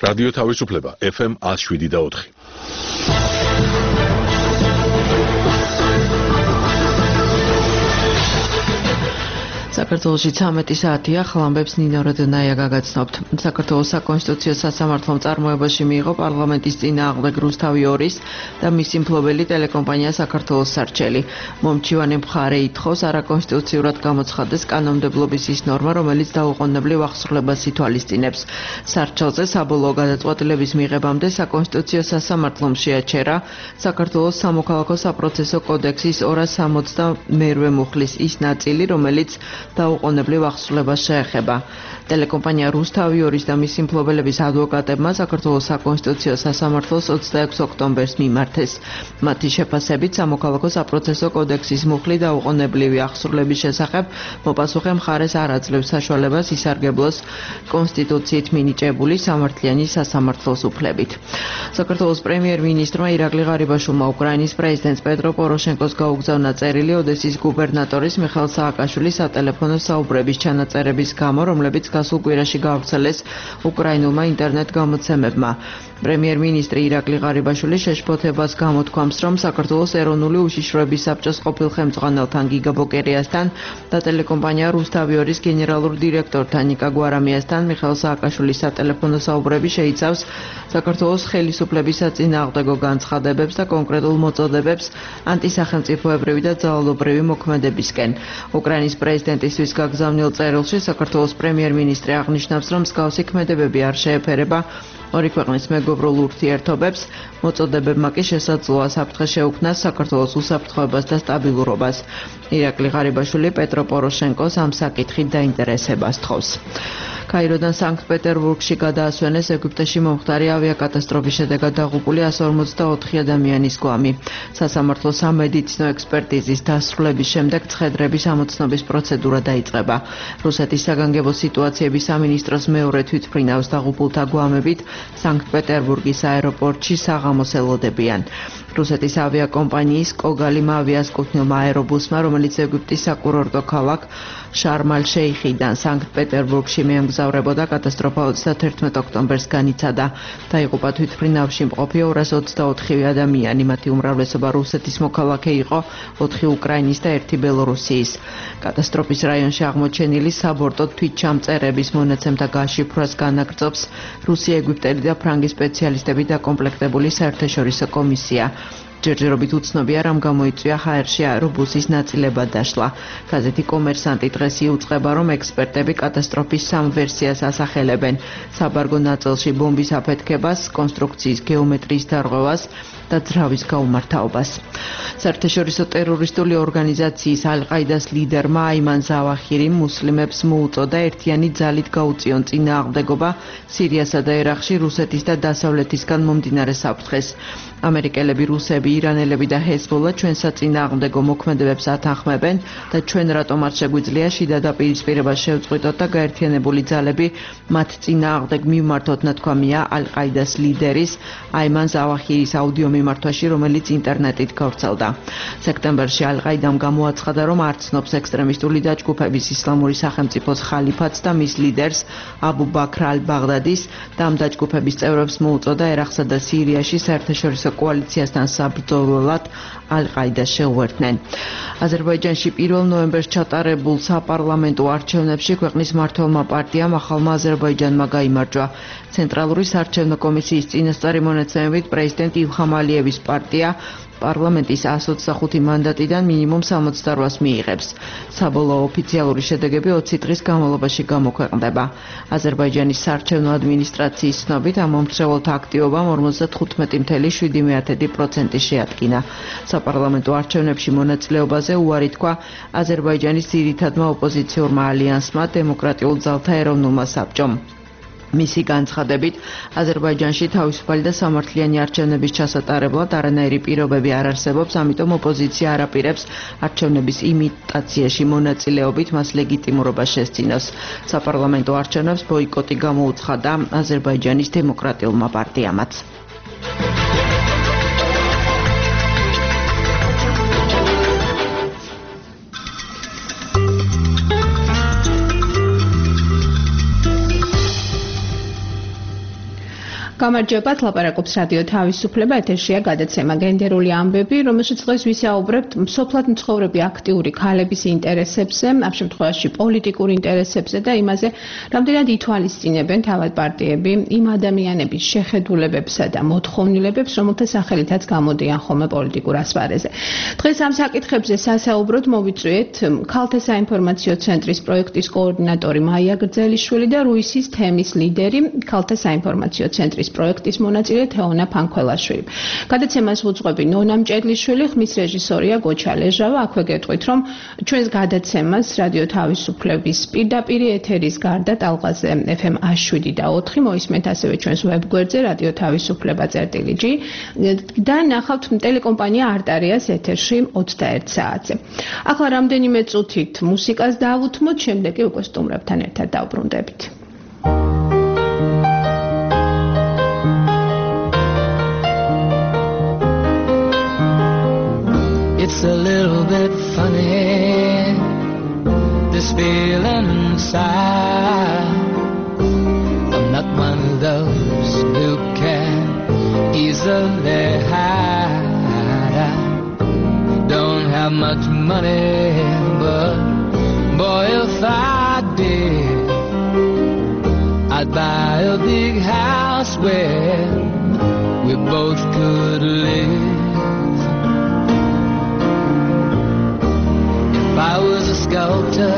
რადიო თავისუფლება FM 107.4. საქართველოში 13 საათია, ხლამბებს ნინო როდონაია გაგაცნობთ. საქართველოს საკონსტიტუციო სასამართლომ წარმოებაში მიიღო პარლამენტის წინააღმდეგ რუსთავი 2-ის და მისი მფლობელი ტელეკომპანია საქართველოს სარჩელი. მომჩივანი მხარე ითხოვს არაკონსტიტუციურად გამოცხადდეს კანონმდებლობის ის ნორმა, რომელიც დაუყოვნებლივ აღსრულებას ითვალისწინებს. სარჩელზე საბოლოო გადაწყვეტილების მიღებამდე საკონსტიტუციო სასამართლომ შეაჩერა საქართველოს სამოქალაქო საპროცესო კოდექსის 262 მუხლის ის ნაწილი, რომელიც დაუყოვნებლივ აღსრულებას შეეხება. ტელეკომპანია რუსთავი 2-ის და მისი მფლობელების ადვოკატებმა საქართველოს საკონსტიტუციო სასამართლოს 26 ოქტომბერს მიმართეს. მათი შეფასებით სამოქალაქო საპროცესო კოდექსის მუხლი დაუყოვნებლივი აღსრულების შესახებ მოპასუხე მხარეს არ აძლევს საშუალებას ისარგებლოს კონსტიტუციით მინიჭებული სამართლიანი სასამართლოს უფლებით. საქართველოს პრემიერ-მინისტრმა ირაკლი ღარიბაშვილმა უკრაინის პრეზიდენტს პეტრო პოროშენკოს გაუგზავნა წერილი ოდესის გუბერნატორის მიხეილ სააკაშვილის სატელეფონო საუბრების ჩანაწერების გამო, რომლებიც გასულ კვირაში გაავრცელეს უკრაინულმა ინტერნეტ გამოცემებმა. პრემიერ-მინისტრი ირაკლი ღარიბაშვილი შეშფოთებას გამოთქვამს, რომ საქართველოს ეროვნული უშიშროების საბჭოს ყოფილ ხელმძღვანელთან გიგა ბოკერიასთან და ტელეკომპანია რუსთავი 2-ის გენერალურ დირექტორთან ნიკა გვარამიასთან მიხეილ სააკაშვილის სატელეფონო საუბრები შეიცავს საქართველოს ხელისუფლების საწინააღმდეგო განცხადებებს და კონკრეტულ მოწოდებებს ანტისახელმწიფოებრივი და ძალადობრივი მოქმედებისკენ. უკრაინის პრეზიდენტისთვის გაგზავნილ წერილში საქართველოს პრემიერ-მინისტრი აღნიშნავს, რომ მსგავსი ქმედებები არ შეეფერება ორი ქვეყნის მეგობრულ ურთიერთობებს, მოწოდებებმა კი შესაძლოა საფრთხე შეუქმნას საქართველოს უსაფრთხოებას და სტაბილურობას. ირაკლი ღარიბაშვილი პეტრო პოროშენკოს ამ საკითხით დაინტერესებას თხოვს. კაიროდან სანქტ-პეტერბურგში გადაასვენეს ეგვიპტეში მომხდარი ავიაკატასტროფის შედეგად დაღუპული 144 ადამიანის გვამი. სასამართლოს სამედიცინო ექსპერტიზის დასრულების შემდეგ ცხედრების ამოცნობის პროცედურა დაიწყება. რუსეთის საგანგებო სიტუაციების სამინისტროს მეორე თვითმფრინავს დაღუპულთა გვამებით სანქტ-პეტერბურგის აეროპორტში საღამოს ელოდებიან. რუსეთის ავიაკომპანიის კოგალიმ ავიას კუთვნილმა აერობუსმა, რომელიც ეგვიპტის საკურორტო ქალაქ შარმალ-შეიხიდან სანქტ-პეტერბურგში მიემგზავრებოდა, კატასტროფა 31 ოქტომბერს განიცადა. დაიღუპა თვითმფრინავში მყოფი 224 ადამიანი, მათი უმრავლესობა რუსეთის მოქალაქე იყო, 4 უკრაინის და 1 ბელორუსიის. კატასტროფის რაიონში აღმოჩენილი საბორტო თვითჩამწერების მონაცემთა გაშიფრვას განაგრძობს რუსი-ეგვიპტელი და ფრანგი სპეციალისტები დაკომპლექტებული საერთაშორისო კომისია. ჯერჯერობით უცნობია, რამ გამოიწვია ჰაერში აერობუსის ნაწილებად დაშლა. გაზეთი კომერსანტი დღეს იუწყება, რომ ექსპერტები კატასტროფის 3 ვერსიას ასახელებენ: საბარგო ნაწილში ბომბის აფეთქებას, კონსტრუქციის გეომეტრიის დარღვევას და ძრავის გაუმართავობას. საერთაშორისო ტერორისტული ორგანიზაციის ალ-ყაიდას ლიდერმა აიმან ზავახირიმ მუსლიმებს მოუწოდა ერთიანი ძალით გაუწიონ წინააღმდეგობა სირიასა და ერაყში რუსეთის და დასავლეთისგან მომდინარე საფრთხეს. ამერიკელები, რუსები, ირანელები და ჰეზბოლა ჩვენ საწინააღმდეგო მოქმედებებს ათანხმებენ და ჩვენ რატომ არ შეგვიძლია შიდა დაპირისპირებას შევწყვიტოთ და გაერთიანებული ძალები მათ წინააღმდეგ მივმართოთ, ნათქვამია ალ-ყაიდას ლიდერის აიმან ზავახირის აუდიო მიმართვაში, რომელიც ინტერნეტით გავრცელდა. სექტემბერში ალ-ყაიდამ გამოაცხადა, რომ არ ცნობს ექსტრემისტული დაჯგუფების ისლამური სახელმწიფოს ხალიფატს და მის ლიდერს აბუ ბაქრ ალ-ბაღდადის და ამ დაჯგუფების წევრებს მოუწოდა ერაყსა და სირიაში საერთაშორისო კოალიციასთან საბრძოლველად ალ-ყაიდას შეუერთდნენ. აზერბაიჯანში 1 ნოემბერს ჩატარებულ საპარლამენტო არჩევნებში ქვეყნის მმართველმა პარტიამ ახალმა აზერბაიჯანმა გაიმარჯვა. ცენტრალური საარჩევნო კომისიის წინასწარი მონაცემებით პრეზიდენტ ილჰამ ალიევის პარტია პარლამენტის 125 მანდატიდან მინიმუმ 68-ს მიიღებს. საბოლოო ოფიციალური შედეგები 20 დღის განმავლობაში გამოქვეყნდება. აზერბაიჯანის საარჩევნო ადმინისტრაციის ცნობით ამ მომხრეველთა აქტივობამ 55.7% შეადგინა. საპარლამენტო არჩევნებში მონაწილეობაზე უარი თქვა აზერბაიჯანის ძირითადმა ოპოზიციურმა ალიანსმა, დემოკრატიულ ძალთა ეროვნულმა საბჭომ. მისი განცხადებით, აზერბაიჯანში თავისუფალი და სამართლიანი არჩევნების ჩასატარებლად არანაირი პირობები არ არსებობს, ამიტომ ოპოზიცია არ აპირებს არჩევნების იმიტაციაში მონაწილეობით მას ლეგიტიმურობა შესძინოს. საპარლამენტო არჩევნებს ბოიკოტი გამოუცხადა აზერბაიჯანის დემოკრატიულმა პარტიამაც. გამარჯობა, ლაპარაკობს რადიო თავისუფლება, ეთერშია გადაცემა გენდერული ამბები, რომელშიც დღეს ვისაუბრებთ მსოფლად მცხოვრები აქტიური ქალების ინტერესებზე, ამ შემთხვევაში პოლიტიკურ ინტერესებზე და იმაზე, რამდენად ითვალისწინებენ თავად პარტიები იმ ადამიანების შეხედულებებსა და მოთხოვნილებებს, რომელთა სახელითაც გამოდიან ხოლმე პოლიტიკურ ასპარეზზე. დღეს ამ საკითხებზე სასაუბროდ მოვიწვიეთ ქალთა საინფორმაციო ცენტრის პროექტის კოორდინატორი მაია გრძელიშვილი და რუისის თემის ლიდერი ქალთა საინფორმაციო ცენტრის პროექტის მონაწილე თეონა ფანქველაშვილი. გადაცემას უძღვები ნონა მჭედლიშვილი, ხმის რეჟისორია გოჩა ლეჟავა. აქვე გეტყვით, რომ ჩვენს გადაცემას რადიო თავისუფლების პირდაპირ ეთერის გარდა ტალღაზე FM 107 და 4 მოისმენთ ასევე ჩვენს ვებგვერდზე რადიო თავისუფლება.g და ნახავთ ტელეკომპანია არტარიას ეთერში 21 საათზე. ახლა რამდენიმე წუთით მუსიკას დავუთმოთ, შემდეგ კი უკვე სტუმრებთან ერთად დავბრუნდებით. It's a little bit funny, this feeling inside. I'm not one of those who can easily hide. I don't have much money, but boy, if I did, I'd buy a big house where we both could live. I was a sculptor,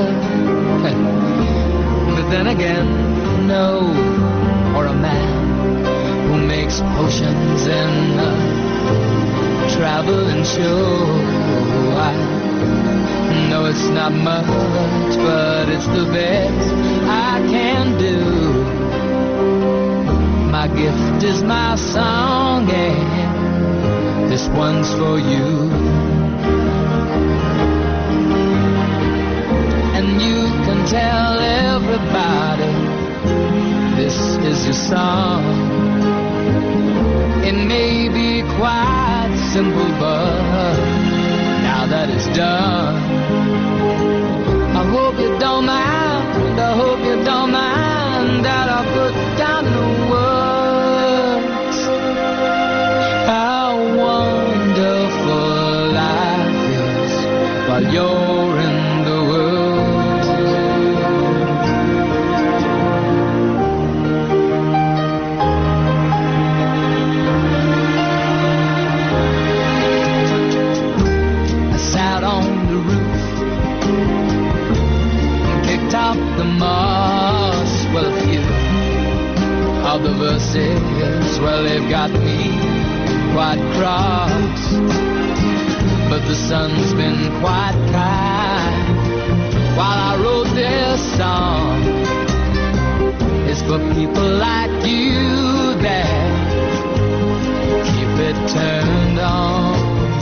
but then again, no, or a man who makes potions in a traveling show. I know it's not much, but it's the best I can do. My gift is my song, and this one's for you. You can tell everybody this is your song. It may be quite simple, but now that it's done, I hope you don't mind, I hope you don't mind that I put down the words how wonderful life is while you're in the world. The moss, well, a few of the verses, well, they've got me quite cross, but the sun's been quite kind while I wrote this song. It's for people like you that keep it turned on.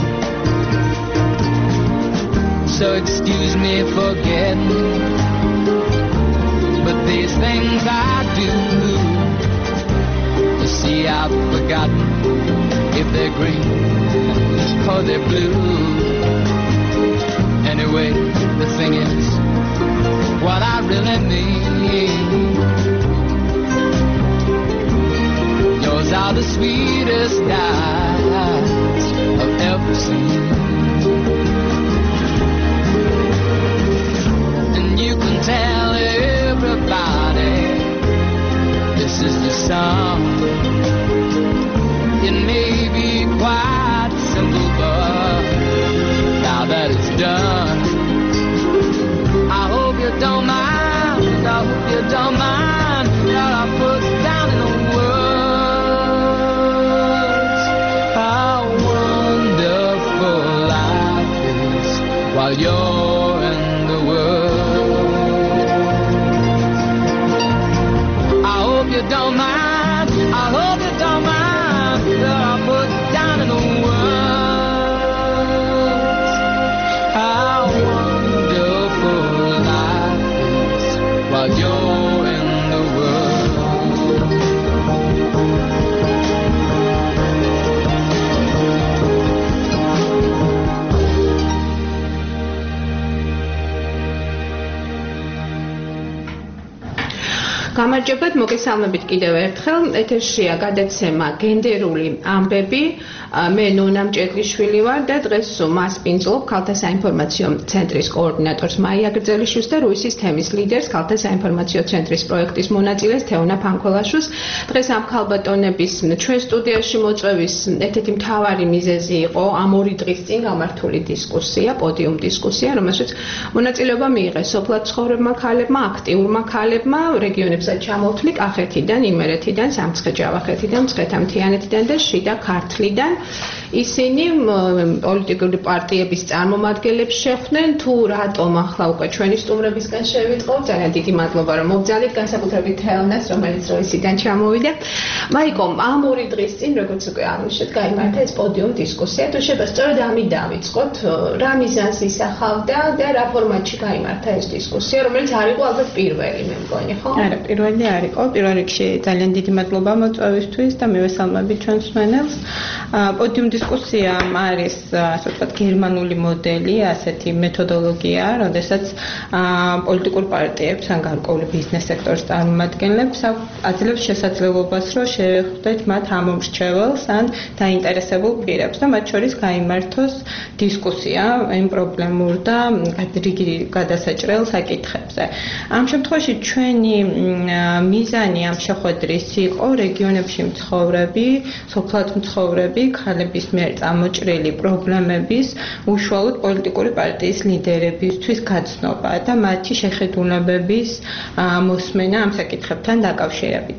So excuse me for getting, but these things I do, you see, I've forgotten if they're green or they're blue. Anyway, the thing is, what I really mean, yours are the sweetest eyes I've ever seen. And you can tell everybody this is the song. It may be quite simple, but now that it's done, I hope you don't mind, I hope you don't mind that I put down in the words how wonderful life is while you're in the world. I hope you don't mind, I hope you don't mind that I put down in the words how wonderful life is while you're in the world. გამარჯობათ, მოგესალმებით კიდევ ერთხელ. ეთერშია გადაცემა გენდერული ამბები. მე ნონა მჭედლიშვილი ვარ და დღეს მასპინძლობ ქალთა საინფორმაციო ცენტრის კოორდინატორს მაია გრძელიშვილს და რუისის თემის ლიდერს ქალთა საინფორმაციო ცენტრის პროექტის მონაწილეს თეონა ფანქოლაშვილს. დღეს ამ ქალბატონების ჩვენ სტუდიაში მოწვევის ერთ-ერთი მთავარი მიზეზი იყო ამ ორი დღის წინ გამართული დისკუსია, პოდიუმ დისკუსია, რომელშიც მონაწილეობა მიიღეს სოფლად ცხოვრებმა ქალებმა, აქტიურმა ქალებმა, რეგიონებსაც ჩამოვთვლი კახეთიდან, იმერეთიდან, სამცხე-ჯავახეთიდან, მცხეთა-მთიანეთიდან და შიდა ქართლიდან. ისინი პოლიტიკური პარტიების წარმომადგენლებს შეხვდნენ, თუ რატომ ახლა უკვე ჩვენი სტუმრებისგან შევიტყო. ძალიან დიდი მადლობა, რომ მობძალით, განსაკუთრებით თეონას, რომელიც როისიდან ჩამოვიდა. მაიკო, ამ ორი დღის წინ, როგორც უკვე აღნიშნეთ, გაიმართა ეს პოდიუმ დისკუსია. თუ შეიძლება სწორედ ამით დავიწყოთ, რა მიზანს ისახავდა და რა ფორმატში გაიმართა ეს დისკუსია, რომელიც არ იყო ალბათ პირველი, მე მგონი, ხო? არა, პირველი არ იყო. პირველ რიგში ძალიან დიდი მადლობა მოწვევისთვის და მივესალმებით ჩვენს მსმენელს. პოდიუმ დისკუსია არის, ასე ვთქვათ, გერმანული მოდელი, ასეთი მეთოდოლოგია, როდესაც პოლიტიკურ პარტიებს ან გარკვეული ბიზნეს სექტორის წარმომადგენლებს აძლევს შესაძლებლობას, რომ შეხვდეთ მათ ამომრჩეველს ან დაინტერესებულ პირებს და მათ შორის გაიმართოს დისკუსია იმ პრობლემურ და რიგი გადასაჭრელ საკითხებზე. ამ შემთხვევაში ჩვენი მიზანი ამ შეხვედრის იყო რეგიონებში მცხოვრები, სოფლად მცხოვრები ქალების მიერ წამოჭრილი პრობლემების უშუალოდ პოლიტიკური პარტიის ლიდერებისთვის გაცნობა და მათი შეხედულებების მოსმენა ამ საკითხებთან დაკავშირებით.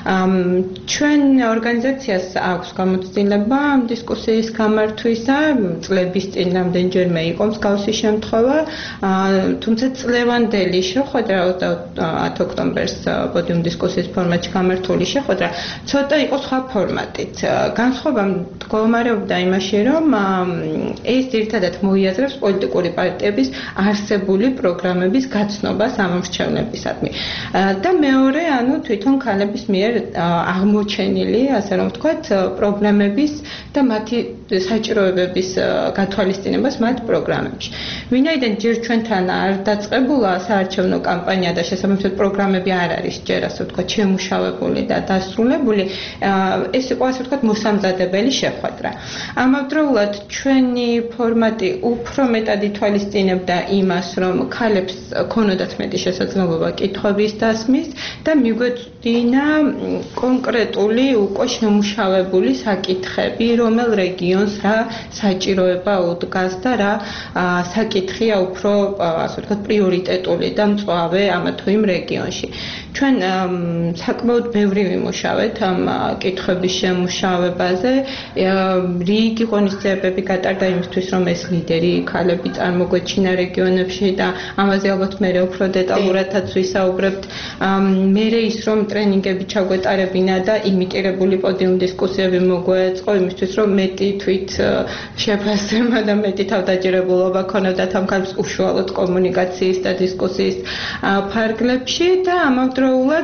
ჩვენ ორგანიზაციას აქვს გამოცდილება ამ დისკუსიის გამართვისა, წლების წინ რამდენჯერმე იყო მსგავსი შემთხვევა, თუმცა წლევანდელი შეხვედრა 10 ოქტომბერს პოდიუმ დისკუსიის ფორმატში გამართული შეხვედრა ცოტა იყო სხვა ფორმატით. განსხვავება მდგომარეობდა იმაში, რომ ეს ერთადად მოიაზრებს პოლიტიკური პარტიების არსებული პროგრამების გაცნობას ამომრჩევლებისადმი. და მეორე, თვითონ ქალების მიერ აღმოჩენილი, ასე რომ ვთქვათ, პრობლემების და მათი საჭიროებების გათვალისწინებას მათ პროგრამებში. ვინაიდან ჯერ ჩვენთან არ დაწყებულა საარჩევნო კამპანია და შესაბამისად პროგრამები არ არის ჯერ, ასე ვთქვათ, შემუშავებული და დასრულებული, ეს იყო, ასე ვთქვათ, მოსამზადებელი შეხვედრა. ამავდროულად ჩვენი ფორმატი უფრო მეტად ითვალისწინებდა იმას, რომ ქალებს ქონოდათ მეტი შესაძლებლობა კითხვების დასმის და მიგვეწვდინა კონკრეტული უკვე შემუშავებული საკითხები, რომელ რეგიონს რა საჭიროება უდგას და რა საკითხია უფრო, ასე ვთქვათ, პრიორიტეტული და მწვავე ამ თუ იმ რეგიონში. ჩვენ საკმაოდ ბევრი ვიმუშავეთ ამ კითხვების შემუშავებაზე. რიგი ღონისძიებები გატარდა იმისთვის, რომ ეს ლიდერი ქალები წარმოგვეჩინა რეგიონებში და ამაზე ალბათ მე უფრო დეტალურადაც ვისაუბრებთ. მერე ის, რომ ტრენინგები ჩაგვეტარებინა და იმიტირებული პოდიუმ დისკუსიები მოგვეწყო იმისთვის, რომ მეტი თვით შეფასება და მეტი თავდაჯერებულობა ქონოდათ ამ ქალებს უშუალოდ კომუნიკაციის და დისკუსიის ფარგლებში და ამავდროულად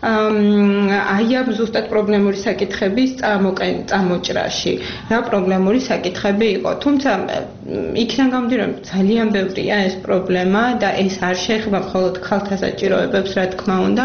აი ამ ზუსტად პრობლემური საკითხების წამოჭრაში. რა პრობლემური საკითხები იყო. თუმცა იქიდან გამომდინარე, რომ ძალიან ბევრია ეს პრობლემა და ეს არ შეეხება მხოლოდ ქალთა საჭიროებებს, რა თქმა უნდა.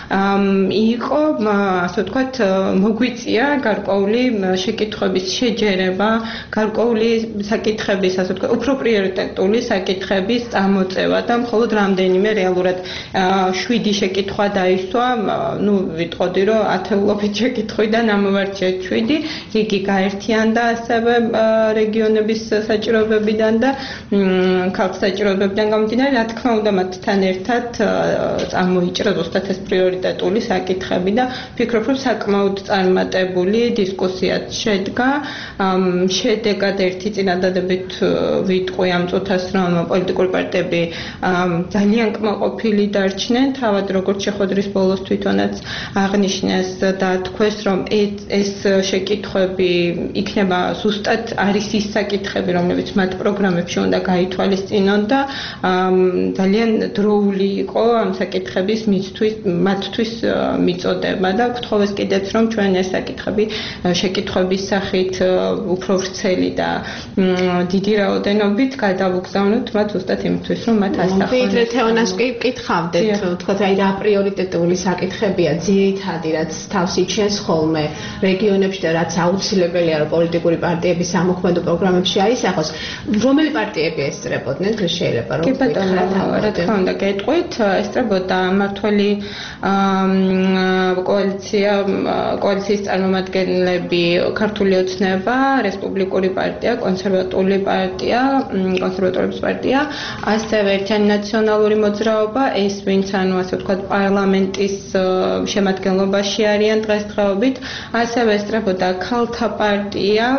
იყო, ასე ვთქვათ, მოგვიწია გარკვეული შეკითხვების შეჯერება, გარკვეული საკითხების, ასე ვთქვათ, უფრო პრიორიტეტული საკითხების წამოწევა და მხოლოდ რამდენიმე რეალურად 7 შეკითხვა დაისვა, ვიტყოდი, რომ ათეულობით შეკითხვიდან ამოვარჩიეთ 7, რიგი გაერთიანდა ასევე რეგიონების საჭიროებებიდან და ქალთა საჭიროებებიდან გამომდინარე, რა თქმა უნდა, მათთან ერთად წამოიჭრა ზუსტად ეს პრიორიტეტული საკითხები და ვფიქრობ, რომ საკმაოდ წარმატებული დისკუსიაც შედგა. შედეგად ერთი წინადადებით ვიტყვი ამ წუთას, რომ პოლიტიკური პარტიები ძალიან კმაყოფილი დარჩნენ, თავად როგორც შეხვედრის ბოლოს თვითონაც აღნიშნეს და თქვეს, რომ ეს შეკითხვები იქნება ზუსტად არის ის საკითხები, რომლებიც მათ პროგრამებში უნდა გაითვალისწინონ და ძალიან დროული იყო ამ საკითხების მათთვის მიწოდება და გთხოვეს კიდეც რომ ჩვენ ეს საკითხები შეკითხვების სახით უფრო ვრცელი და დიდი რაოდენობით გადავუგზავნოთ მათ ზუსტად იმისთვის რომ მათ ასახონ. ვიდრე თეონას კითხავდეთ, თქვათ აი რა პრიორიტეტული საკითხებია ძირითადი რაც თავს იჩენს ხოლმე რეგიონებში და რაც აუცილებელია რომ პოლიტიკური პარტიების სამოქმედო პროგრამებში აისახოს, რომელი პარტიები ესწრებოდნენ, შეიძლება რომ რა თქმა უნდა გეტყვით, ესწრებოდა მართველი კოალიციის წარმომადგენლები, ქართული ოცნება, რესპუბლიკური პარტია, კონსერვატული პარტია, კონსერვატორების პარტია, ასევე ერთიანი ნაციონალური მოძრაობა, ეს ვინც ანუ ასე ვთქვათ პარლამენტის შემადგენლობაში არიან დღესდღეობით, ასევე ესწრებოდა ქალთა პარტია,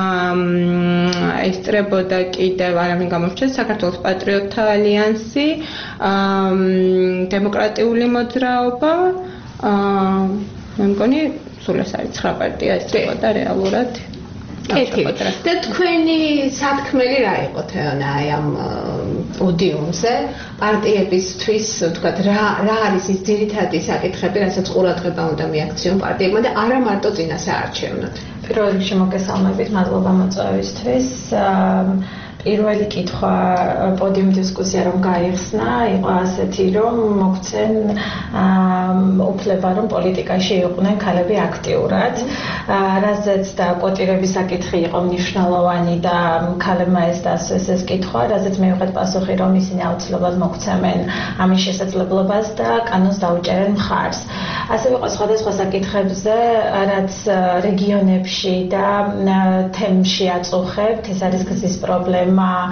ესწრებოდა კიდევ არავინ გამორჩეს საქართველოს პატრიოტთა ალიანსი, დემოკრატიული მოძრაობა, მე მგონი სულ ეს არის 9 პარტია ესწრებოდა რეალურად. და თქვენი სათქმელი რა იყო თეონა აი ამ პოდიუმზე პარტიებისთვის თქვათ რა არის ის ძირითადი საკითხები რასაც ყურადღება უნდა მიაქციონ პარტიებმა და არა მარტო წინასაარჩევნოდ. პირველ რიგში მოგესალმებით, მადლობა მოწვევისთვის. პირველი კითხვა პოდიუმ დისკუსია რომ გაიხსნა იყო ასეთი რომ მოგცენ უფლება რომ პოლიტიკაში იყვნენ ქალები აქტიურად რაზეც და კვოტირების საკითხი იყო მნიშვნელოვანი და ქალებმა ეს დასვეს ეს კითხვა რაზეც მივიღეთ პასუხი რომ ისინი აუცილებლად მოგცემენ ამის შესაძლებლობას და კანონს დაუჭერენ მხარს ასევე იყო სხვადასხვა საკითხებზე რაც რეგიონებში და თემში აწუხებთ ეს არის გზის პრობლემა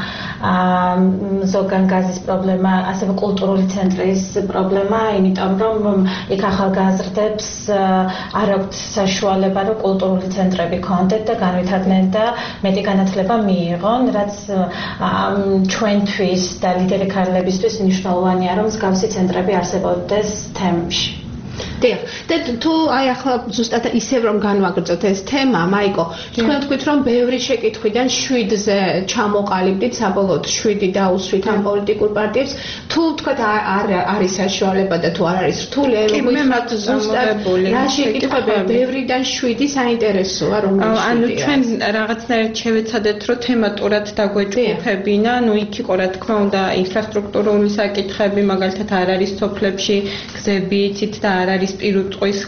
ზოგან გაზის პრობლემა, ასევე კულტურული ცენტრის პრობლემა, იმიტომ რომ იქ ახალგაზრდებს არ აქვთ საშუალება, რომ კულტურული ცენტრები ქონდეთ და განვითარდნენ და მეტი განათლება მიიღონ, რაც ჩვენთვის და ლიდერი ქალებისთვის მნიშვნელოვანია, რომ მსგავსი ცენტრები არსებობდეს თემში. დიახ, და თუ აი ახლა ზუსტად ისევ რომ განვაგრძოთ ეს თემა, მაიკო, თქვენ თქვით რომ ბევრი შეკითხვიდან 7-ზე ჩამოყალიბდით, საბოლოოდ 7 დაუსვით ამ პოლიტიკურ პარტიებს, თუ თქვათ არის საშუალება და თუ არ არის რთული, მოგითხრათ ზუსტად რა შეკითხვებია ბევრიდან 7 საინტერესოა რომ ანუ ჩვენ რაღაცნაირად შევეცადეთ რომ თემატურად დაგვეჯგუფებინა, ну იქ იყო რა თქმა უნდა ინფრასტრუქტურული საკითხები, მაგალითად არ არის სოფლებში გზები, იცით და არ არის პირუტყვის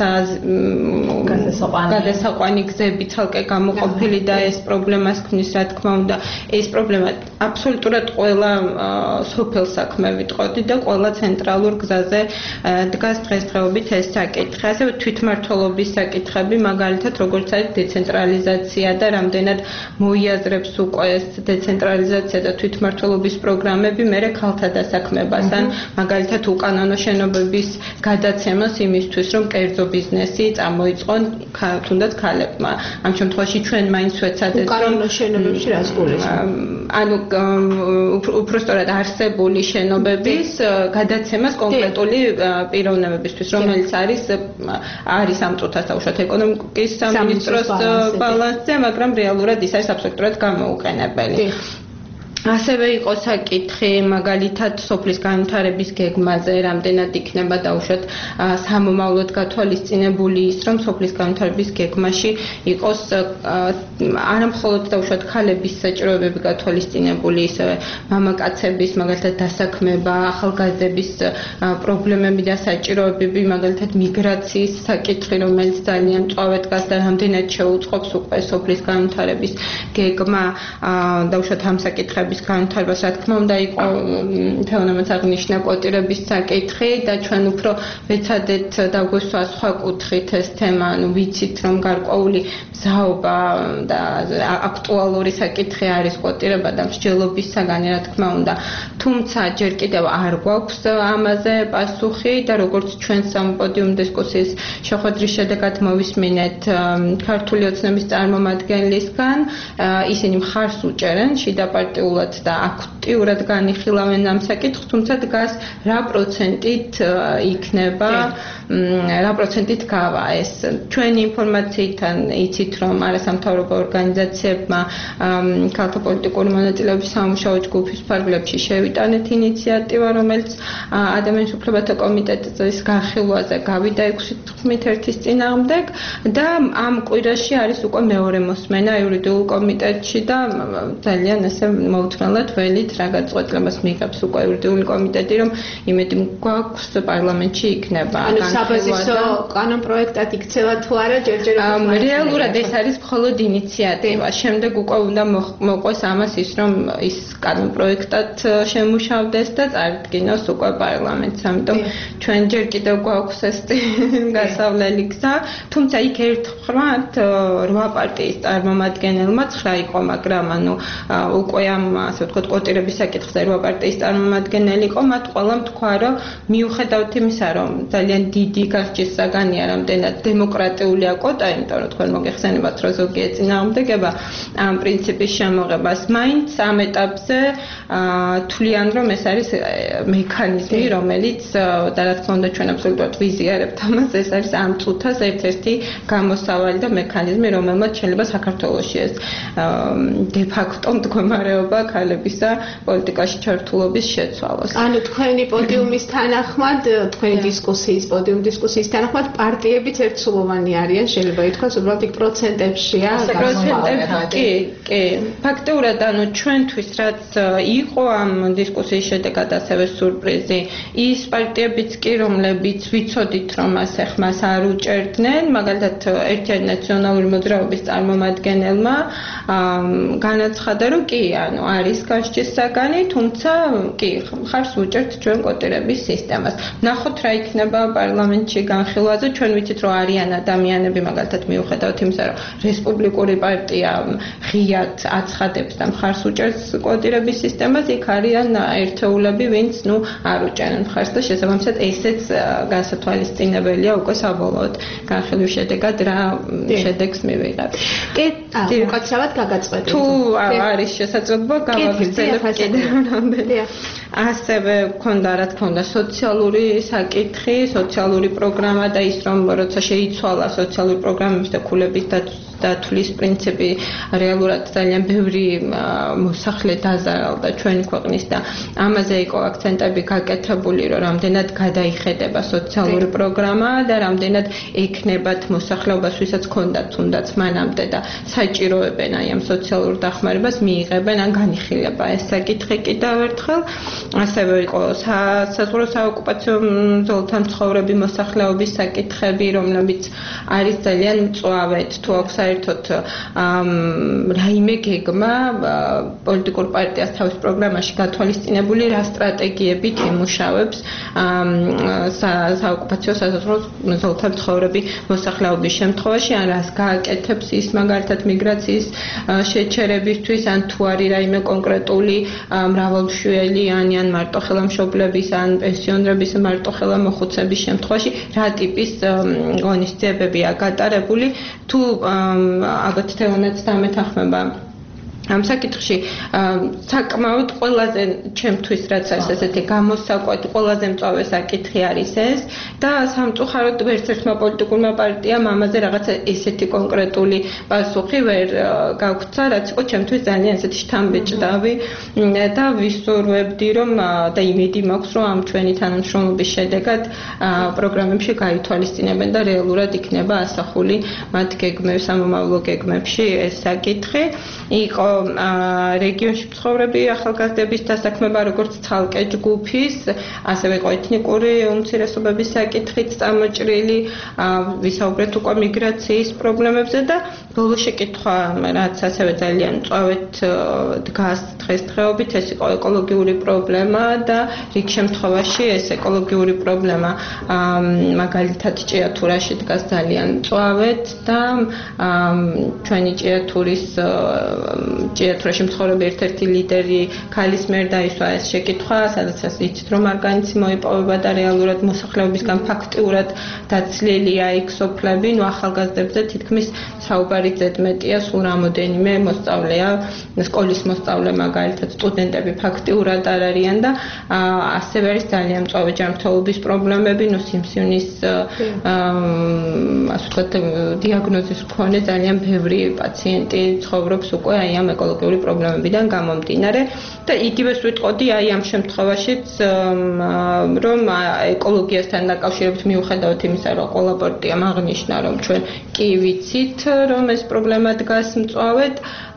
გადასაყვანი გზები ცალკე გამოყოფილი და ეს პრობლემას ქმნის რა თქმა უნდა ეს პრობლემა აბსოლუტურად ყველა სოფელს საქმე ვიტყოდი და ყველა ცენტრალურ გზაზე დგას დღესდღეობით ეს საკითხი ასევე თვითმმართველობის საკითხები მაგალითად როგორც არის დეცენტრალიზაცია და რამდენად მოიაზრებს უკვე ეს დეცენტრალიზაცია და თვითმმართველობის პროგრამები მერე ქალთა დასაქმებას ან მაგალითად უკანონო შენობების გადაცემას იმისთვის რომ კერძო ბიზნესი წამოიწყონ თუნდაც ქალებმა. ამ შემთხვევაში ჩვენ მაინც ვეცადეთ უკანონო შენობებში რას გულისხმობთ? ანუ უბრალოდ არსებული შენობების გადაცემას კონკრეტული პიროვნებებისთვის, რომელიც არის ამ წუთას დაუშვათ ეკონომიკის სამინისტროს ბალანსზე, მაგრამ რეალურად ის არის აბსოლუტურად გამოუყენებელი. ასევე იყო საკითხი მაგალითად სოფლის განვითარების გეგმაზე, რამდენად იქნება დაუშვათ სამომავლოდ გათვალისწინებული ის, რომ სოფლის განვითარების გეგმაში იყოს არამხოლოდ დაუშვათ ქალების საჭიროებები გათვალისწინებული, ისევე მამაკაცების მაგალითად დასაქმება, ახალგაზრდების პრობლემები და საჭიროებები, მაგალითად მიგრაციის საკითხი, რომელიც ძალიან მწვავედ დგას და რამდენად შეუწყობს უკვე სოფლის განვითარების გეგმა, დაუშვათ ამ საკითხების განვითარებას რა თქმა უნდა იყო თეონამაც აღნიშნა კვოტირების საკითხი და ჩვენ უფრო ვეცადეთ დაგვესვა სხვა კუთხით ეს თემა, ანუ ვიცით რომ გარკვეული მზაობა და აქტუალური საკითხი არის კვოტირება და მსჯელობის საგანი რა თქმა უნდა, თუმცა ჯერ კიდევ არ გვაქვს ამაზე პასუხი და როგორც ჩვენ სამ პოდიუმ დისკუსიის შეხვედრის შედეგად მოვისმინეთ ქართული ოცნების წარმომადგენლისგან, ისინი მხარს უჭერენ შიდაპარტიულად და აქვთ აქტიურად განიხილავენ ამ საკითხს, თუმცა დგას რა პროცენტით იქნება, რა პროცენტით გავა ეს. ჩვენი ინფორმაციიდან იცით, რომ არასამთავრობო ორგანიზაციებმა ქალთა პოლიტიკური მონაწილეობის სამუშაო ჯგუფის ფარგლებში შევიტანეთ ინიციატივა, რომელიც ადამიანის უფლებათა კომიტეტის განხილვაზე გავიდა 6-1-ის წინააღმდეგ და ამ კვირაში არის უკვე მეორე მოსმენა იურიდიულ კომიტეტში და ძალიან ესე მოუთმენლად ველით რა გაწყვეტილებას მიიღებს უკვე იურიდიული კომიტეტი, რომ იმედი გვაქვს პარლამენტში იქნება საბაზისო კანონპროექტად იქცევა თუ არა ჯერჯერობით რეალურად ეს არის მხოლოდ ინიციატივა. შემდეგ უკვე უნდა მოყვეს ამას ის, რომ ის კანონპროექტად შემუშავდეს და წარდგინოს უკვე პარლამენტს. ამიტომ ჩვენ ჯერ კიდევ გვაქვს ეს გასავლელი გზა, თუმცა იქ ერთხმად 8 პარტიის წარმომადგენელმა 9 იყო, მაგრამ უკვე ამ ასე ვთქვათ კვოტირების საკითხზე 8 პარტიის წარმომადგენელი იყო, მათ ყველამ თქვა, რომ მიუხედავად იმისა, რომ ძალიან დიდი გასჯის საგანია, რამდენად დემოკრატიულია კვოტა, იმიტომ რომ თქვენ მოგეხსენებათ, რომ ზოგი ეწინააღმდეგება ამ პრინციპის შემოღებას, მაინც ამ ეტაპზე თვლიან, რომ ეს არის მექანიზმი, რომელიც და რა თქმა უნდა ჩვენ აბსოლუტურად ვიზიარებთ ამას, ეს არის ამ წუთას ერთ-ერთი გამოსავალი და მექანიზმი, რომელმაც შეიძლება საქართველოში ეს დე-ფაქტო მდგომარეობა ქალებისა პოლიტიკაში ჩართულობის შეცვალოს. ანუ თქვენი პოდიუმის თანახმად, თქვენი დისკუსიის პოდიუმ დისკუსიის თანახმად პარტიებიც ერთსულოვანი არიან, შეიძლება ითქვას, უბრალოდ იქ პროცენტებშია. კი. ფაქტიურად ჩვენთვის რაც იყო ამ დისკუსიის შედეგად ასევე სურპრიზი, ის პარტიებიც კი, რომლებიც ვიცოდით, რომ ასე ხმას არ უჭერდნენ, მაგალითად ერთიანი ნაციონალური მოძრაობის წარმომადგენელმა განაცხადა, რომ კი, არის გასჯის საგანი, თუმცა კი, ხარს უჭერთ ჩვენ კვოტირების სისტემას. ნახოთ რა იქნება პარლამენტში განხილვაზე, ჩვენ ვიცით, რომ არიან ადამიანები, მაგალითად მიუხედავად იმისა, რომ რესპუბლიკური პარტია ღიად აცხადებს და მხარს უჭერს კვოტირების სისტემას, იქ არიან ერთეულები, ვინც არ უჭერენ მხარს და შესაბამისად ესეც განსათვალისწინებელია უკვე საბოლოოდ განხილვის შედეგად რა შედეგს მივიღებ. კი, უკაცრავად გაგაწყვეტეთ. თუ არის შესაძლებლობა გავაგრძელებ კიდევ რამდენი. ასევე გქონდა რა თქმა უნდა სოციალური საკითხი, სოციალური პროგრამა და ის რომ როცა შეიცვალა სოციალური პროგრამების და ქულების დათვლის პრინციპი რეალურად ძალიან ბევრი მოსახლე დაზარალდა ჩვენი ქვეყნის და ამაზე იყო აქცენტები გაკეთებული, რომ რამდენად გადაიხედება სოციალური პროგრამა და რამდენად ექნებათ მოსახლეობას, ვისაც ჰქონდათ თუნდაც მანამდე და საჭიროებენ აი ამ სოციალურ დახმარებას მიიღებენ ან განიხილება ეს საკითხი კიდევ ერთხელ. ასევე იყო საზღვაო საოკუპაციო ზოლთან მცხოვრები მოსახლეობის საკითხები, რომლებიც არის ძალიან მწვავედ თუ აქვს საერთოდ რაიმე გეგმა პოლიტიკურ პარტიას თავის პროგრამაში გათვალისწინებული რა სტრატეგიებით იმუშავებს საოკუპაციო საზღვაო ზოლთან მცხოვრები მოსახლეობის შემთხვევაში, ან რას გააკეთებს ის მაგალითად მიგრაციის შეჩერებისთვის, ან თუ არის რაიმე კონკრეტული მრავალმშვილიანი ან მარტოხელა-მშობლების ან პენსიონერების მარტოხელა-მოხუცების შემთხვევაში რა ტიპის ღონისძიებებია გატარებული, თუ ალბათ თეონაც დამეთანხმება ამ საკითხში საკმაოდ ყველაზე ჩემთვის რაც არის ესეთი გამოსაკვეთ ყველაზე მწვავე საკითხი არის ეს და სამწუხაროდ ვერც ერთმა პოლიტიკურმა პარტიამ ამაზე რაღაცა ესეთი კონკრეტული პასუხი ვერ გაგვცა, რაც იყო ჩემთვის ძალიან ესეთი შთამბეჭდავი და ვისურვებდი რომ და იმედი მაქვს რომ ამ ჩვენი თანამშრომლობის შედეგად პროგრამებში გაითვალისწინებენ და რეალურად იქნება ასახული მათ გეგმებს, სამომავლო გეგმებში ეს საკითხი. იყო რეგიონში მცხოვრები ახალგაზრდების დასაქმება როგორც ცალკე ჯგუფის, ასევე იყო ეთნიკური უმცირესობების საკითხით წამოჭრილი, ვისაუბრეთ უკვე მიგრაციის პრობლემებზე და ბოლო შეკითხვა, რაც ასევე ძალიან მწვავედ დგას დღესდღეობით, ეს იყო ეკოლოგიური პრობლემა და რიგ შემთხვევაში ეს ეკოლოგიური პრობლემა მაგალითად ჭიათურაში დგას ძალიან მწვავედ და ჩვენი ჭიათურის ჭიათ რომ შემთხვევები ერთ-ერთი ლიდერი ქალის მიერ დაისვა ეს შეკითხვა, სადაც იცით რომ არ განიცი მოიპოვება და რეალურად მოსახლეობისგან ფაქტიურად დაცლილია იქ სოფლები, ნუ ახალგაზრდებზე თითქმის საუბარი ზედმეტია, სულ რამოდენიმე მოსწავლეა, სკოლის მოსწავლე მაგალითად სტუდენტები ფაქტიურად არ არიან და ასევე არის ძალიან მწვავე ჯანმრთელობის პრობლემები, ნუ სიმსივნის ასე ვთქვათ დიაგნოზის მქონე ძალიან ბევრი პაციენტი ცხოვრობს უკვე აი ამ ეკოლოგიური პრობლემებიდან გამომდინარე და იგივეს ვიტყოდი აი ამ შემთხვევაშიც რომ ეკოლოგიასთან დაკავშირებით მიუხედავად იმისა, რომ ყველა პარტიამ აღნიშნა, რომ ჩვენ კი ვიცით, რომ ეს პრობლემა დგას მწვავედ,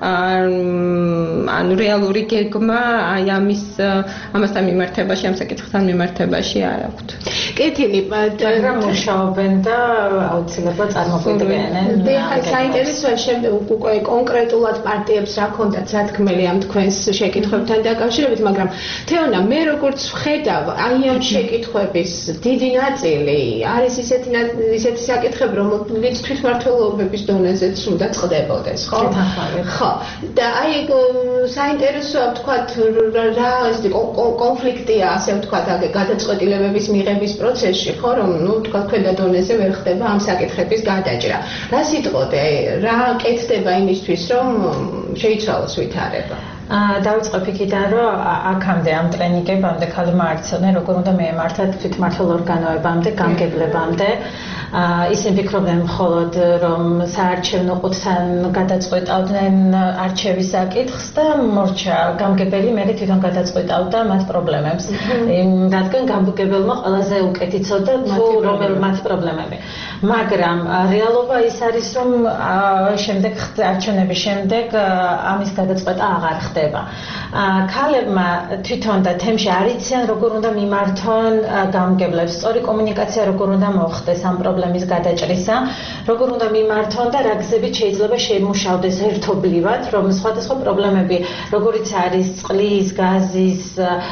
ანუ რეალური გეგმა აი ამასთან მიმართებაში, ამ საკითხთან მიმართებაში არ აქვთ. კეთილი, მაგრამ მუშაობენ და აუცილებლად წარმოგვიდგენენ. დიახ, საინტერესოა შემდეგ უკვე კონკრეტულად პარტიებს რა ქონდათ სათქმელი ამ თქვენს შეკითხვებთან დაკავშირებით, მაგრამ თეონა, მე როგორც ვხედავ, აი ამ შეკითხვების დიდი ნაწილი არის ისეთი საკითხები, რომელიც თვითმმართველობების დონეზეც უნდა წყდებოდეს, ხო? ხო. და აი საინტერესოა ვთქვათ რა ეს კონფლიქტია, ასე ვთქვათ, გადაწყვეტილებების მიღების პროცესში, ხო, რომ ნუ ვთქვათ ქვედა დონეზე ვერ ხდება ამ საკითხების გადაჭრა. რა სიტყოდე, რა კეთდება იმისთვის, რომ შეიცვალოს ვითარება? დავიწყებ იქიდან, რომ აქამდე ამ ტრენინგებამდე ქალმა არცოდნენ, როგორ უნდა მიემართათ თვითმმართველ ორგანოებამდე, გამგებლებამდე. ისინი ფიქრობდნენ მხოლოდ, რომ საარჩევნო ყუთთან გადაწყვეტავდნენ არჩევის საკითხს და მორჩა გამგებელი მერე თვითონ გადაწყვეტავდა მათ პრობლემებს. რადგან გამგებელმა ყველაზე უკეთ იცოდა თუ რომელ მათ პრობლემები. მაგრამ რეალობა ის არის, რომ შემდეგ არჩევნების შემდეგ ამის გადაწყვეტა აღარ ხდება. ქალებმა თვითონ და თემში არ იციან, როგორ უნდა მიმართონ გამგებლებს, სწორი კომუნიკაცია როგორ უნდა მოხდეს ამ პრობლემის გადაჭრისა, როგორ უნდა მიმართონ და რა გზებით შეიძლება შემუშავდეს ერთობლივად, რომ სხვადასხვა პრობლემები, როგორიც არის წყლის, გაზის,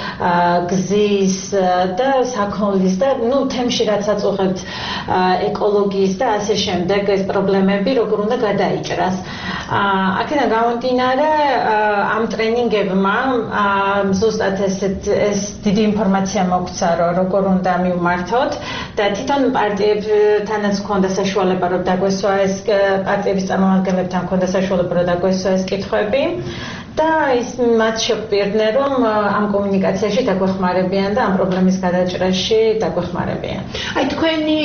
გზის და საქონლის და ნუ თემში რაც აწუხებთ ეკოლოგიის და ასე შემდეგ ეს პრობლემები როგორ უნდა გადაიჭრას. აქედან გამომდინარე ამ ტრენინგებმა ზუსტად ეს დიდი ინფორმაცია მოგცა, რომ როგორ უნდა მივმართოთ და თვითონ პარტიებთანაც ჰქონდა საშუალება, რომ დაგვესვა ეს პარტიების წარმომადგენლებთან ჰქონდა საშუალება, რომ დაგვესვა ეს კითხვები და ის მათ შეგვპირდნენ, რომ ამ კომუნიკაციაში დაგვეხმარებიან და ამ პრობლემის გადაჭრაში დაგვეხმარებიან. აი თქვენი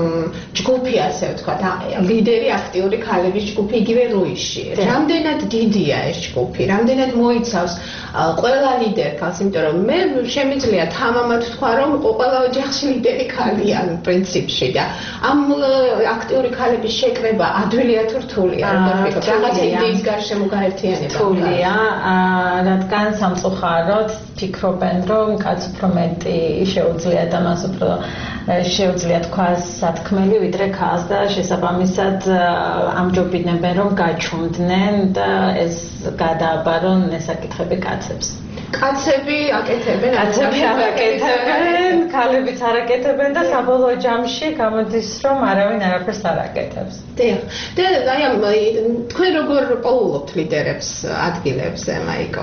ჯგუფი, ასე ვთქვათ, ლიდერი აქტიური ქალების ჯგუფი იგივე რუისში. რამდენად დიდია ეს ჯგუფი? რამდენად მოიცავს ყველა ლიდერ ქალს, იმიტომ რომ მე შემიძლია თამამად ვთქვა, რომ ყველა ოჯახში ლიდერი ქალია პრინციპში და ამ აქტიური ქალების შეკრება ადვილია თუ რთულია? რაღაცა იდეის გარშემო გაერთიანება. რთულია, რადგან სამწუხაროდ ფიქრობენ, რომ კაც უფრო მეტი შეუძლია და მას უფრო შეუძლია თქვას სათქმელი ვიდრე ქალს და შესაბამისად ამჯობინებენ, რომ გაჩუმდნენ და ეს გადააბარონ ეს საკითხები კაცებს. კაცები აკეთებენ, კაცები არ აკეთებენ, ქალებიც არ აკეთებენ და საბოლოო ჯამში გამოდის, რომ არავინ არაფერს არ აკეთებს. დიახ. და აი თქვენ როგორ პოულობთ ლიდერებს ადგილებზე, მაიკო?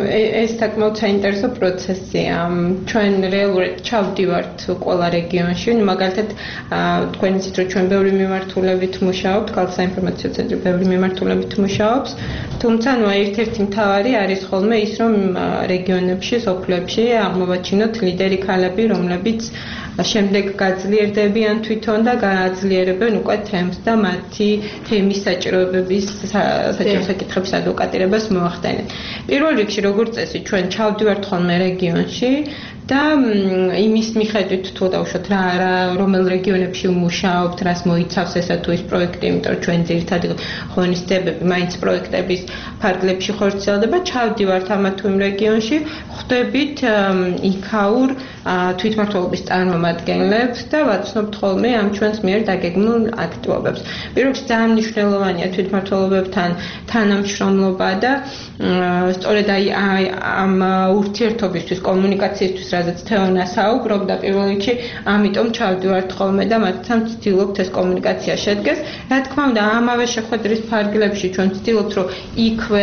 ეს საკმაოდ საინტერესო პროცესია. ჩვენ რეალურად ჩავდივართ ყველა რეგიონში, მაგალითად თქვენ იცით, რომ ჩვენ ბევრი მიმართულებით მუშაობთ, ქალთა საინფორმაციო ცენტრი ბევრი მიმართულებით მუშაობს, თუმცა ერთ-ერთი მთავარი არის ხოლმე ის, რომ რეგიონებში, სოფლებში აღმოვაჩინოთ ლიდერი ქალები, რომლებიც შემდეგ გაძლიერდებიან თვითონ და გააძლიერებენ უკვე თემს და მათი თემის საჭიროებების საჭირო საკითხების ადვოკატირებას მოახდენენ. პირველ რიგში, როგორც წესი, ჩვენ ჩავდივართ ხოლმე რეგიონში და იმის მიხედვით თუ დავუშვათ რომელ რეგიონებში ვმუშაობთ, რას მოიცავს ესა თუ ის პროექტი, იმიტომ რომ ჩვენ ძირითადად ღონისძიებები მაინც პროექტების ფარგლებში ხორციელდება, ჩავდივართ ამა თუ იმ რეგიონში, ხვდებით იქაურ თვითმმართველობის წარმომადგენლებს და ვაცნობთ ხოლმე ამ ჩვენს მიერ დაგეგმილ აქტივობებს. პირველ რიგში ძალიან მნიშვნელოვანია თვითმმართველობებთან თანამშრომლობა და სწორედ აი ამ ურთიერთობისთვის, კომუნიკაციისთვის რაზეც თეონა საუბრობდა პირველ რიგში, ამიტომ ჩავდივართ ხოლმე და მათთან ვცდილობთ ეს კომუნიკაცია შედგეს. Რა თქმა უნდა, ამავე შეხვედრის ფარგლებში ჩვენ ვცდილობთ, რომ იქვე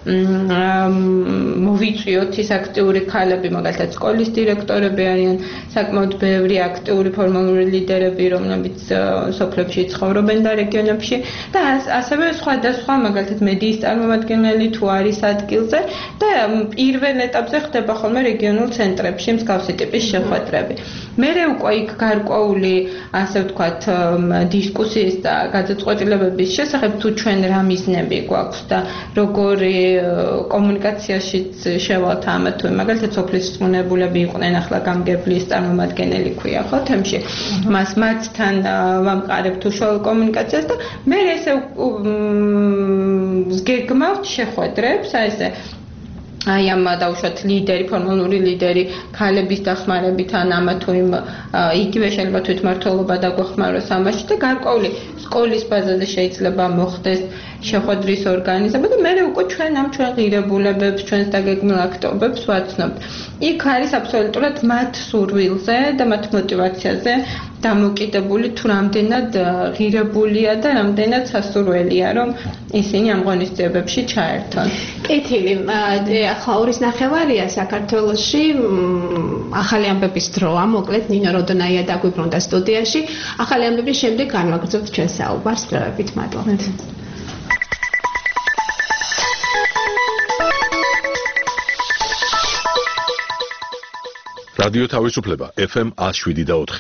მოვიწვიოთ ის აქტიური ქალები, მაგალითად სკოლის დირექტორები არიან, საკმაოდ ბევრი აქტიური ფორმალური ლიდერები, რომლებიც სოფლებში ცხოვრობენ და რეგიონებში და ასევე სხვადასხვა მაგალითად მედიის წარმომადგენელი თუ არის ადგილზე და პირველ ეტაპზე ხდება ხოლმე რეგიონულ ცენტრებში მსგავსი ტიპის შეხვედრები. მერე უკვე იქ გარკვეული, ასე ვთქვათ, დისკუსიის და გადაწყვეტილებების შესახებ თუ ჩვენ რა მიზნები გვაქვს და როგორი კომუნიკაციაშიც შევალთ ამათ თუ მაგალითად სოფლის რწმუნებულები იყვნენ ახლა გამგებლის წარმომადგენელი ქვია ხო თემში მას მათთან ვამყარებთ უშუალო კომუნიკაციას და მე ესე გეგმავთ შეხვედრებს აი ესე აი ამ დაუშვათ ლიდერი, ფორმალური ლიდერი, ქალების დახმარებით ან ამა თუ იმ იგივე შეიძლება თვითმმართველობა დაგვეხმაროს ამაში და გარკვეული სკოლის ბაზაზე შეიძლება მოხდეს შეხვედრის ორგანიზება და მე უკვე ჩვენ ღირებულებებს, ჩვენს დაგეგმილ აქტობებს ვაცნობთ. იქ არის აბსოლუტურად მათ სურვილზე და მათ მოტივაციაზე დამოკიდებული თუ რამდენად ღირებულია და რამდენად სასურველია რომ ისინი ამ ღონისძიებებში ჩაერთონ. კეთილი, ახლა 2.5-ია საქართველოში ახალი ამბების დროა, მოკლედ ნინო როდონაია დაგვიბრუნდა სტუდიაში. ახალი ამბების შემდეგ განვაგრძობთ ჩვენ საუბარს დროებით, მადლობთ. რადიო თავისუფლება FM 107.4.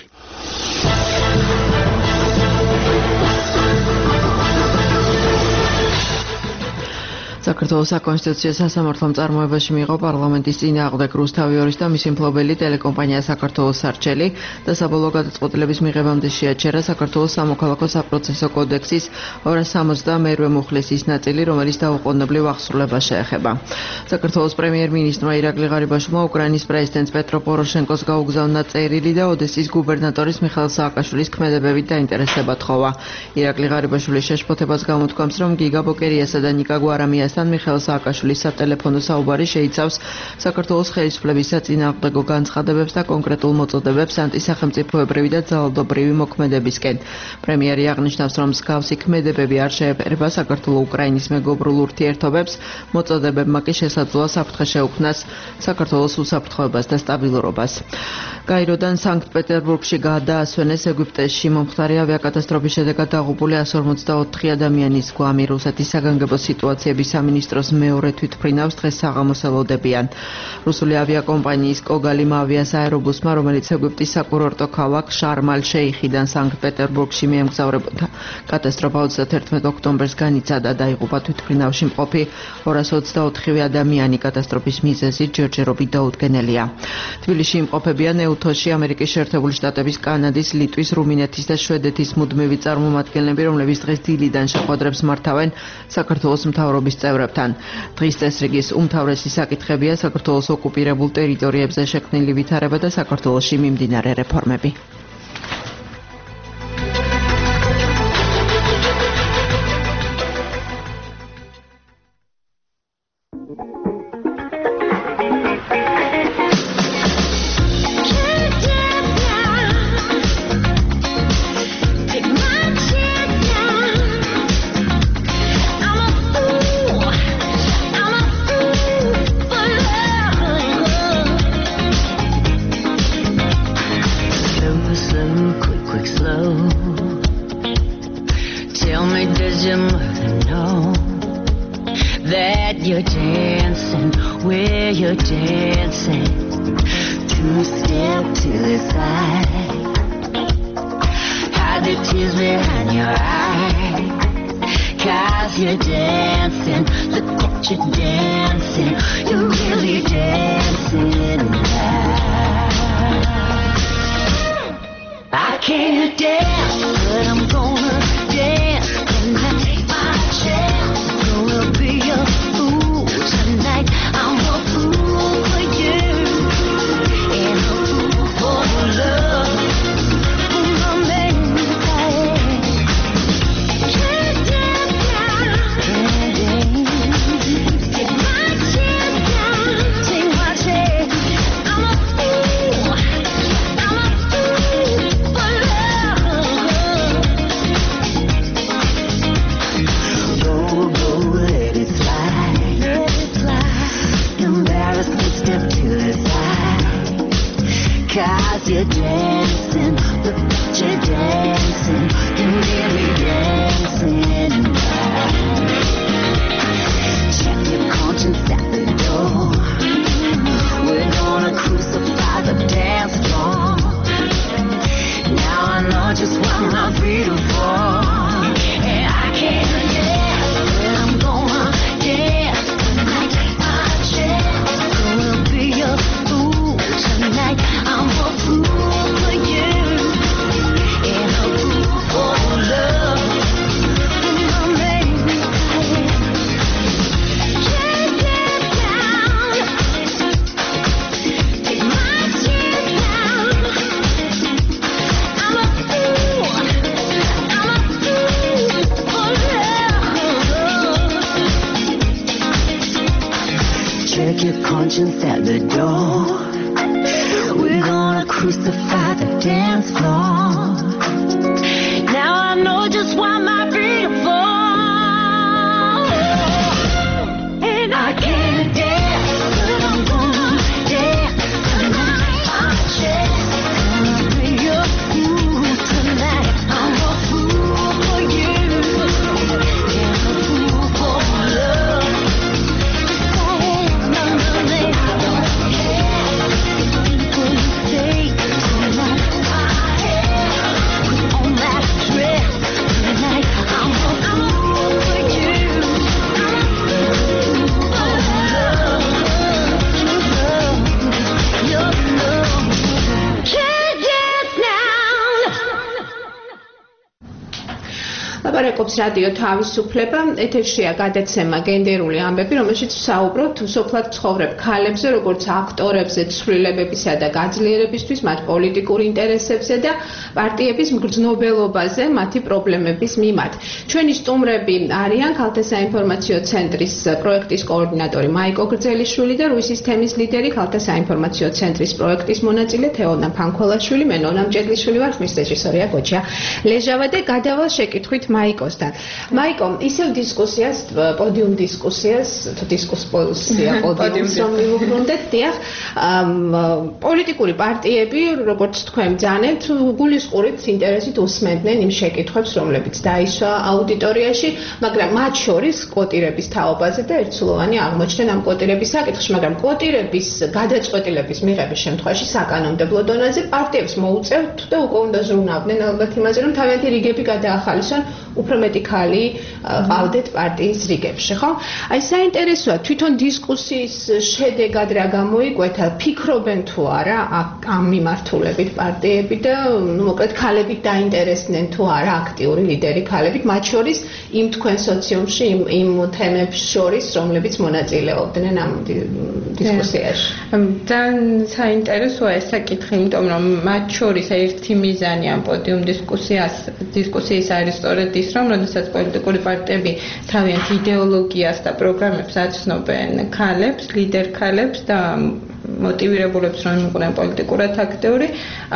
საქართველოს საკონსტიტუციო სასამართლომ წარმოებაში მიიღო პარლამენტის წინააღმდეგ რუსთავი ორის და მისი მფლობელი ტელეკომპანია საქართველოს სარჩელი და საბოლოო გადაწყვეტილების მიღებამდე შეაჩერა საქართველოს სამოქალაქო საპროცესო კოდექსის 262-მერვე მუხლის ის ნაწილი, რომელიც დაუყოვნებლივ აღსრულებას შეეხება. საქართველოს პრემიერ-მინისტრმა ირაკლი ღარიბაშვილმა უკრაინის პრეზიდენტს პეტრო პოროშენკოს გაუგზავნა წერილი და ოდესის გუბერნატორის მიხაილ სააკაშვილის ქმედებებით დაინტერესება თხოვა. ირაკლი ღარიბაშვილის შეშფოთებას გამოთქვამს, რომ გიგა ბოკერიასა და ნიკა გვარამიას მიხაილ სააკაშვილის სატელეფონო საუბარი შეიცავს საქართველოს ხელისუფლების საწინააღმდეგო განცხადებებს და კონკრეტულ მოწოდებებს ანტისახელმწიფოებრივი და ძალადობრივი მოქმედებისკენ. პრემიერი აღნიშნავს, რომ მსგავსი ქმედებები არ შეეფერება საქართველო-უკრაინის მეგობრულ ურთიერთობებს, მოწოდებებმა კი შესაძლოა საფრთხე შეუქმნას საქართველოს უსაფრთხოებას და სტაბილურობას. გაიროდან სანქტ-პეტერბურგში გადაასვენეს ეგვიპტეში მომხდარი ავიაკატასტროფის შედეგად დაღუპული 154 ადამიანის გვამი რუსეთის საგანგებო სიტუაციების სამინისტროს მეორე თვითმფრინავს დღეს საღამოს ელოდებიან. რუსული ავიაკომპანიის კოგალიმ ავიას აერობუსმა, რომელიც ეგვიპტის საკურორტო ქალაქ შარმ-ალ-შეიხიდან სანქტ-პეტერბურგში მიემგზავრებოდა, კატასტროფა 31 ოქტომბერს განიცადა და დაიღუპა თვითმფრინავში მყოფი 224 ადამიანი. კატასტროფის მიზეზი ჯერჯერობით დაუდგენელია. თბილისში იმყოფებიან ეუთოში ამერიკის შეერთებული შტატების, კანადის, ლიტვის, რუმინეთის და შვედეთის მუდმივი წარმომადგენლები, რომლებიც დღეს დილიდან შეხვედრებს მართავენ საქართველოს მთავრობის წევრებთან. დღის წესრიგის უმთავრესი საკითხებია საქართველოს ოკუპირებულ ტერიტორიებზე შექმნილი ვითარება და საქართველოში მიმდინარე რეფორმები. 'cause you're dancing, look at you dancing, you hear me dancing tonight. Check your conscience at the door. We're gonna crucify the dance floor. Now I know just what my freedom for, and I can't dance, but I'm gonna dance tonight. My chance gonna be a fool tonight. I'm a fool for you and a fool for love. Check your conscience at the door. We're gonna crucify the dance floor. Now I know just why my freedom for, and I can't dance, but I'm gonna dance tonight. My chest gonna be a fool tonight. I'm a fool for you and a fool for love. ლაპარაკობს რადიო თავისუფლება, ეთერშია გადაცემა გენდერული ამბები, რომელშიც ვსაუბრობთ სოფლად ცხოვრებ ქალებზე, როგორც აქტორებზე ცვლილებებისა და გაძლიერებისთვის, მათ პოლიტიკურ ინტერესებზე და პარტიების მგრძნობელობაზე, მათი პრობლემების მიმართ. ჩვენი სტუმრები არიან ქალთა საინფორმაციო ცენტრის პროექტის კოორდინატორი მაიკო გრძელიშვილი და რუისის თემის ლიდერი ქალთა საინფორმაციო ცენტრის პროექტის მონაწილე თეონა ფანქოლაშვილი, მე ნონა მჭედლიშვილი ვარ, ხმის რეჟისორია გოჩა ლეჟავა და გადავალ შეკითხვით მაიკოსთან. მაიკო, ისევ დისკუსიას, პოდიუმ დისკუსიას, თუ დისკუსია პოდიუმს რომ მივუბრუნდეთ, დიახ, პოლიტიკური პარტიები, როგორც თქვენ ბძანებთ, გულისყურით ინტერესით უსმენდნენ იმ შეკითხვებს, რომლებიც დაისვა აუდიტორიაში, მაგრამ მათ შორის კვოტირების თაობაზე და ერთსულოვანი აღმოჩნდნენ ამ კვოტირების საკითხში, მაგრამ კვოტირების გადაწყვეტილების მიღების შემთხვევაში საკანონმდებლო დონეზე პარტიებს მოუწევთ და უკვე უნდა ზრუნავდნენ ალბათ იმაზე, რომ თავიანთი რიგები გადაახალისონ, უფრო მეტი ქალი ყავდეთ პარტიის რიგებში, ხო? აი საინტერესოა, თვითონ დისკუსიის შედეგად რა გამოიკვეთა, ფიქრობენ თუ არა ამ მიმართულებით პარტიები და მოკლედ ქალებით დაინტერესდნენ თუ არა აქტიური ლიდერი ქალებით, მათ შორის იმ თქვენ სოციუმში, იმ თემებს შორის, რომლებიც მონაწილეობდნენ ამ დისკუსიაში. ძალიან საინტერესოა ეს საკითხი, იმიტომ რომ მათ შორის ერთი მიზანი ამ პოდიუმ დისკუსიის არის სწორედ ის, რომ როდესაც პოლიტიკური პარტიები თავიანთ იდეოლოგიას და პროგრამებს აცნობენ ქალებს, ლიდერ ქალებს და მოტივირებულებს რომ იყვნენ პოლიტიკურად აქტიური,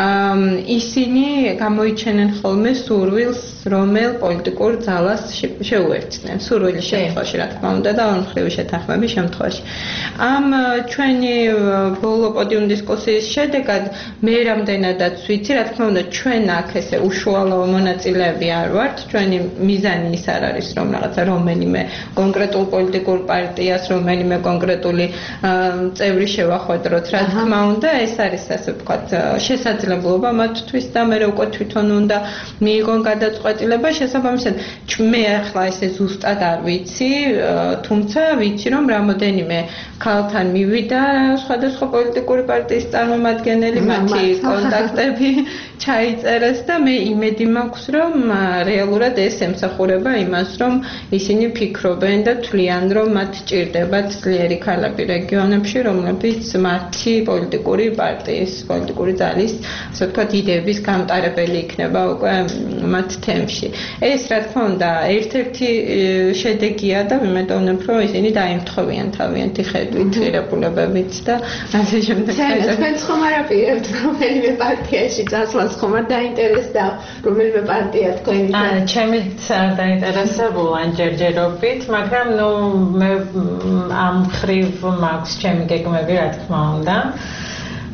ისინი გამოიჩენენ ხოლმე სურვილს, რომელ პოლიტიკურ ძალას შეუერთდნენ. სურვილის შემთხვევაში, რა თქმა უნდა, და ორმხრივი შეთანხმების შემთხვევაში. ამ ჩვენი ბოლო პოდიუმ დისკუსიის შედეგად მე რამდენადაც ვიცი, რა თქმა უნდა, ჩვენ აქ ესე უშუალო მონაწილეები არ ვართ. ჩვენი მიზანი ის არ არის, რომ რაღაცა რომელიმე კონკრეტულ პოლიტიკურ პარტიას, რომელიმე კონკრეტული წევრი შევახვედროთ, რა თქმა უნდა, ეს არის ასე ვთქვათ, შესაძლებლობა მათთვის და მე უკვე თვითონ უნდა მიიღონ გადაწყვეტილება შესაბამისად. მე ახლა ესე ზუსტად არ ვიცი, თუმცა ვიცი, რომ რამოდენიმე ქალთან მივიდა სხვადასხვა პოლიტიკური პარტიის წარმომადგენელი, მათი კონტაქტები ჩაიწერეს და მე იმედი მაქვს, რომ რეალურად ეს ემსახურება იმას, რომ ისინი ფიქრობენ და თვლიან, რომ მათ ჭირდებათ ძლიერი ქალები რეგიონებში, რომლებიც მათი პოლიტიკური პარტიის, პოლიტიკური ძალის, ასე ვთქვათ, იდეების გამტარებელი იქნება უკვე მათ თემში. ეს, რა თქმა უნდა, ერთ-ერთი შედეგია და ვიმედოვნებ, რომ ისინი დაემთხოვიან თავიანთი ხედვით, ღირებულებებით და ასე შემდეგ. თქვენ ხომ არ აპირებთ რომელიმე პარტიაში წასვლას, ხომ არ დაინტერესდა რომელიმე პარტია თქვენი? ჩემიც არ დაინტერესებულა ჯერჯერობით, მაგრამ ნუ მე ამ ხრივ მაქვს ჩემი გეგმები, რა თქმა უნდა.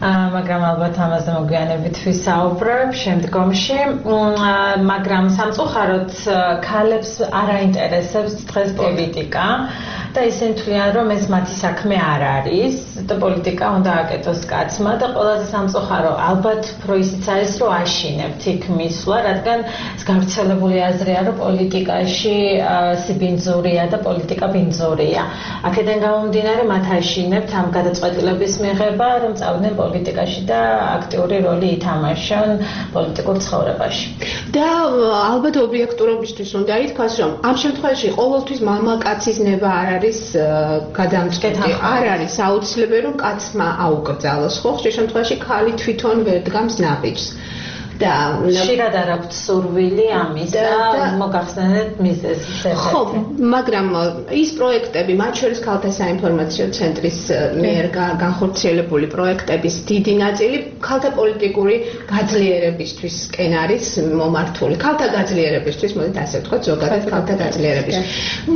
მაგრამ ალბათ ამაზე მოგვიანებით ვისაუბრებ შემდგომში. მაგრამ სამწუხაროდ ქალებს არ აინტერესებს დღეს პოლიტიკა და ისინი თვლიან, რომ ეს მათი საქმე არ არის და პოლიტიკა უნდა აკეთოს კაცმა და ყველაზე სამწუხარო ალბათ უფრო ისიც არის, რომ აშინებთ იქ მისვლა, რადგან ეს გავრცელებული აზრია, რომ პოლიტიკაში სიბინძურია და პოლიტიკა ბინძურია. აქედან გამომდინარე მათ აშინებთ ამ გადაწყვეტილების მიღება, რომ წავიდნენ პოლიტიკაში და აქტიური როლი ითამაშონ პოლიტიკურ ცხოვრებაში. და ალბათ ობიექტურობისთვის უნდა ითქვას, რომ ამ შემთხვევაში ყოველთვის მამაკაცის ნება არ არის გადამწყვეტი. არ არის აუცილებელი, რომ კაცმა აუკრძალოს, ხო? ხშირ შემთხვევაში ქალი თვითონ ვერ დგამს ნაბიჯს. და ხშირად არ აქვთ სურვილი ამის და მოგახსენებთ მიზეზს. ხო, მაგრამ ის პროექტები, მათ შორის ქალთა საინფორმაციო ცენტრის მიერ განხორციელებული პროექტების დიდი ნაწილი ქალთა პოლიტიკური გაძლიერებისთვისკენ არის მომართული. ქალთა გაძლიერებისთვის, მოდით ასე ვთქვათ, ზოგადად ქალთა გაძლიერებისთვის.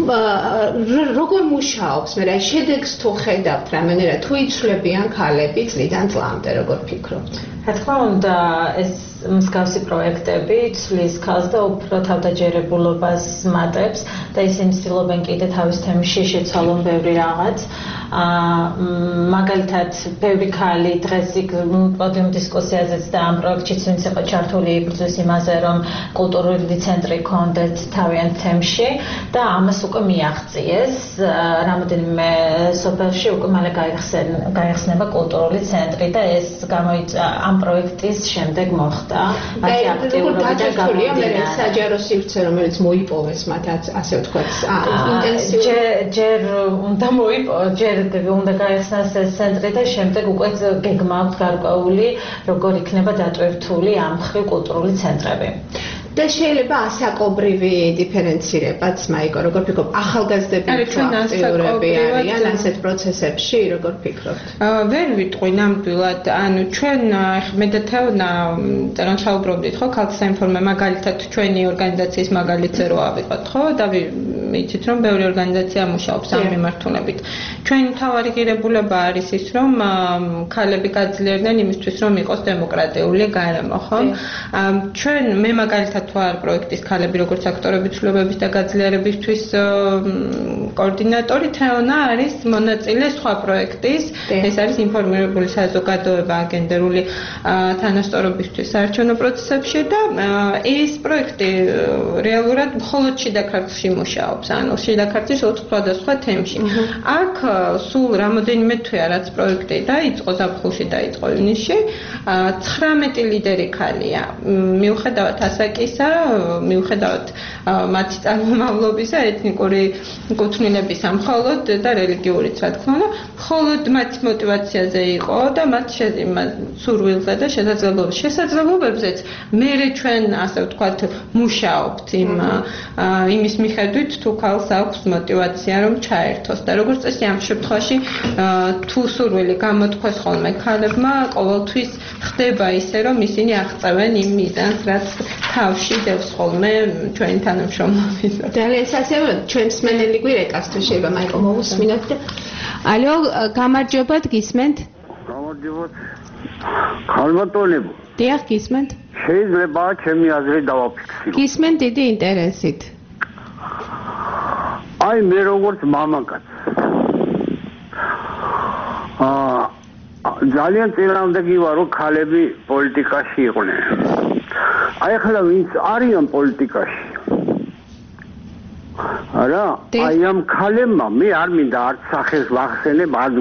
როგორ მუშაობს? მე რა შედეგს თუ ხედავთ რამენერად თუ იცვლებიან ქალები წლიდან წლამდე, როგორ ფიქრობთ? რა თქმა უნდა, ეს მსგავსი პროექტები ცვლის ქალს და უფრო თავდაჯერებულობას მატებს და ისინი ცდილობენ კიდე თავის თემში შეცვალონ ბევრი რაღაც. მაგალითად, ბევრი ქალი დღეს იქ პოდიუმ დისკუსიაზეც და ამ პროექტშიც ვინც იყო ჩართული იბრძვის იმაზე, რომ კულტურული ცენტრი კონდეთ თავიანთ თემში და ამას უკვე მიაღწიეს. რამოდენიმე სოფელში უკვე მალე გაიხსნება კულტურული ცენტრი და ეს ამ პროექტის შემდეგ მოხდა. მათი აქტიურობა და გამოდინა საჯარო სივრცე, რომელიც მოიპოვეს მათ ასე ვთქვათ, ინტენსიური ჯერ უნდა მოიპოვოს, ჯერ უნდა გაიხსნას ეს ცენტრი და შემდეგ უკვე გეგმა აქვს გარკვეული, როგორ იქნება დატვირთული ამ მხრივ კულტურული ცენტრები. და შეიძლება ასაკობრივი დიფერენცირებაც, მაიკო, როგორ ფიქრობ, ახალგაზრდები აქტიურები არიან ასეთ პროცესებში, როგორ ფიქრობთ? ვერ ვიტყვი ნამდვილად, ანუ ჩვენ მე და თეონა წერან საუბრობდით, ხო, ქალთა საინფორმაციო მაგალითად ჩვენი ორგანიზაციის მაგალითზე რო ავიღოთ, ხო, და ვიცით რომ ბევრი ორგანიზაცია მუშაობს ამ მიმართულებით. ჩვენი მთავარი ღირებულება არის ის, რომ ქალები გაძლიერდნენ იმისთვის, რომ იყოს დემოკრატიული გარემო, ხო? ჩვენ მე მაგალითად თუ არ პროექტის ქალები როგორც აქტორები ცვლილებების და გაძლიერებისთვის კოორდინატორი თეონა არის მონაწილე სხვა პროექტის, ეს არის ინფორმირებული საზოგადოება გენდერული თანასწორობისთვის საარჩევნო პროცესებში და ეს პროექტი რეალურად მხოლოდ შიდა ქართლში მუშაობს, ანუ შიდა ქართლის 4 სხვადასხვა თემში. აქ სულ რამოდენიმე თვეა რაც პროექტი დაიწყო, ზაფხულში დაიწყო ივნისში, 19 ლიდერი ქალია. მიუხედავად ასაკისა, მიუხედავად მათი წარმომავლობისა, ეთნიკური კუთვნილებისა, მხოლოდ და რელიგიურიც, რა თქმა უნდა, მხოლოდ მათი мотиваციაზე იყო და მათ სურვილზე და შესაძლებლობებზეც მერე ჩვენ ასე ვთქვათ მუშაობთ იმის მიხედვით თუ ქალს აქვს мотиваცია რომ ჩაერთოს და როგორც წესი ამ შემთხვევაში თუ სურვილი გამოთქვეს ხოლმე ქალებმა ყოველთვის ხდება ისე რომ ისინი აღწევენ იმ მიზანს რაც თავში დევს ხოლმე ჩვენი თანამშრომლობით. ძალიან სასიამოვნო, ჩვენ მსმენელი გვირეკავს თუ შეიძლება მაიკო მოვუსმინოთ და ალო, გამარჯობათ, გისმენთ? გამარჯობათ. ხალბატონებო. დიახ, გისმენთ? შეიძლება ჩემი აზრი დავაფიქსირო. გისმენთ დიდი ინტერესით. აი მე როგორც მამაკაც. ძალიან წინააღმდეგი ვარ, რომ ქალები პოლიტიკაში იყვნენ. აი ახლა ვინც არიან პოლიტიკაში. არა, აი ამ ქალებმა მე არ მინდა არც სახეს ვახსენებ, არც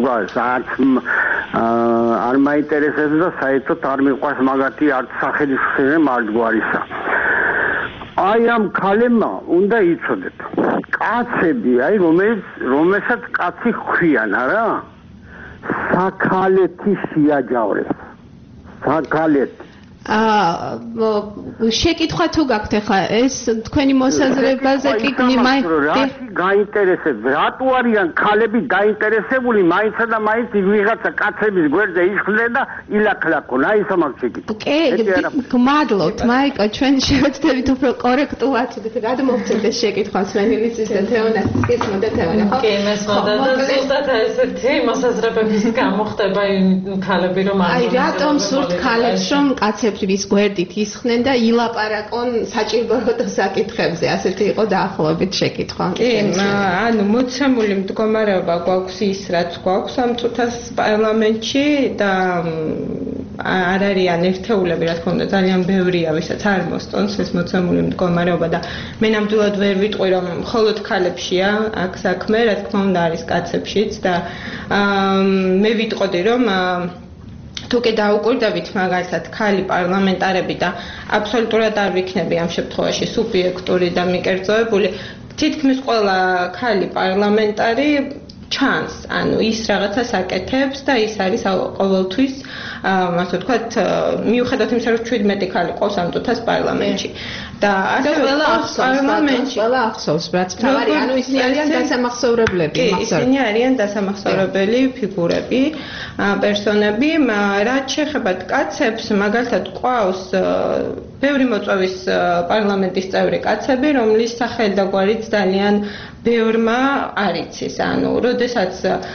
არ მაინტერესებს და საერთოდ არ მიყვარს მაგათი არც სახელის ხსენება მარჯგვარისა. აი ამ ქალებმა უნდა იცოდეთ. კაცები, აი რომელსაც კაცი ხქვიან, არა? საქალეთი შეაჯავრეს. საქალეთი შეკითხვა თუ გაქვთ ახლა ეს თქვენი მოსაზრებაზე კი გაინტერესებს რატო არიან ქალები დაინტერესებული მაინცა და მაინც ვიღაცა კაცების გვერდზე იხდნენ და ილაქლაქონ აი ეს მაქვს შეკითხვა კი გმადლობთ მაიკა ჩვენ შევეცდებით უფრო კორექტულად გადმოვცეთ ეს შეკითხვას მენილისის და თეონასის გესმოდა თეონა ხო კი მესმოდა და ზუსტად ესეთი მოსაზრებების გამო ხდება ქალები რომ აი რატომ სურთ ქალებს რომ კაცების გვერდით ისხნენ და ილაპარაკონ საჭიროებო საკითხებზე ასეთი იყო დაახლოებით შეკითხვა კი ანუ მოცემული მდგომარეობა გვაქვს ის რაც გვაქვს ამ წუთას პარლამენტში და არ არიან ერთეულები რა თქმა უნდა ძალიან ბევრია ვისაც არ მოსწონს ეს მოცემული მდგომარეობა და მე ნამდვილად ვერ ვიტყვი რომ მხოლოდ ქალებშია აქ საქმე რა თქმა უნდა არის კაცებშიც და მე ვიტყოდი რომ თუ კი დაუკვირდებით მაგალითად ქალი პარლამენტარები და აბსოლუტურად არ ვიქნები ამ შემთხვევაში სუბიექტური და მიკერძოებული თითქმის ყველა ქალი პარლამენტარი ჩანს ანუ ის რაღაცას აკეთებს და ის არის ყოველთვის ასე ვთქვათ მიუხედავად იმისა რომ 17 ქალი ყავს ამ წუთას პარლამენტში და ყველა ახსოვს რაც თავარი ანუ ისინი არიან დასამახსოვრებლები ისინი არიან დასამახსოვრებელი ფიგურები პერსონები რაც შეეხება კაცებს მაგალითად ყავს ბევრი მოწვევის პარლამენტის წევრი კაცები რომლის სახელი და გვარიც ძალიან ბევრმა არ იცის ანუ როდესაც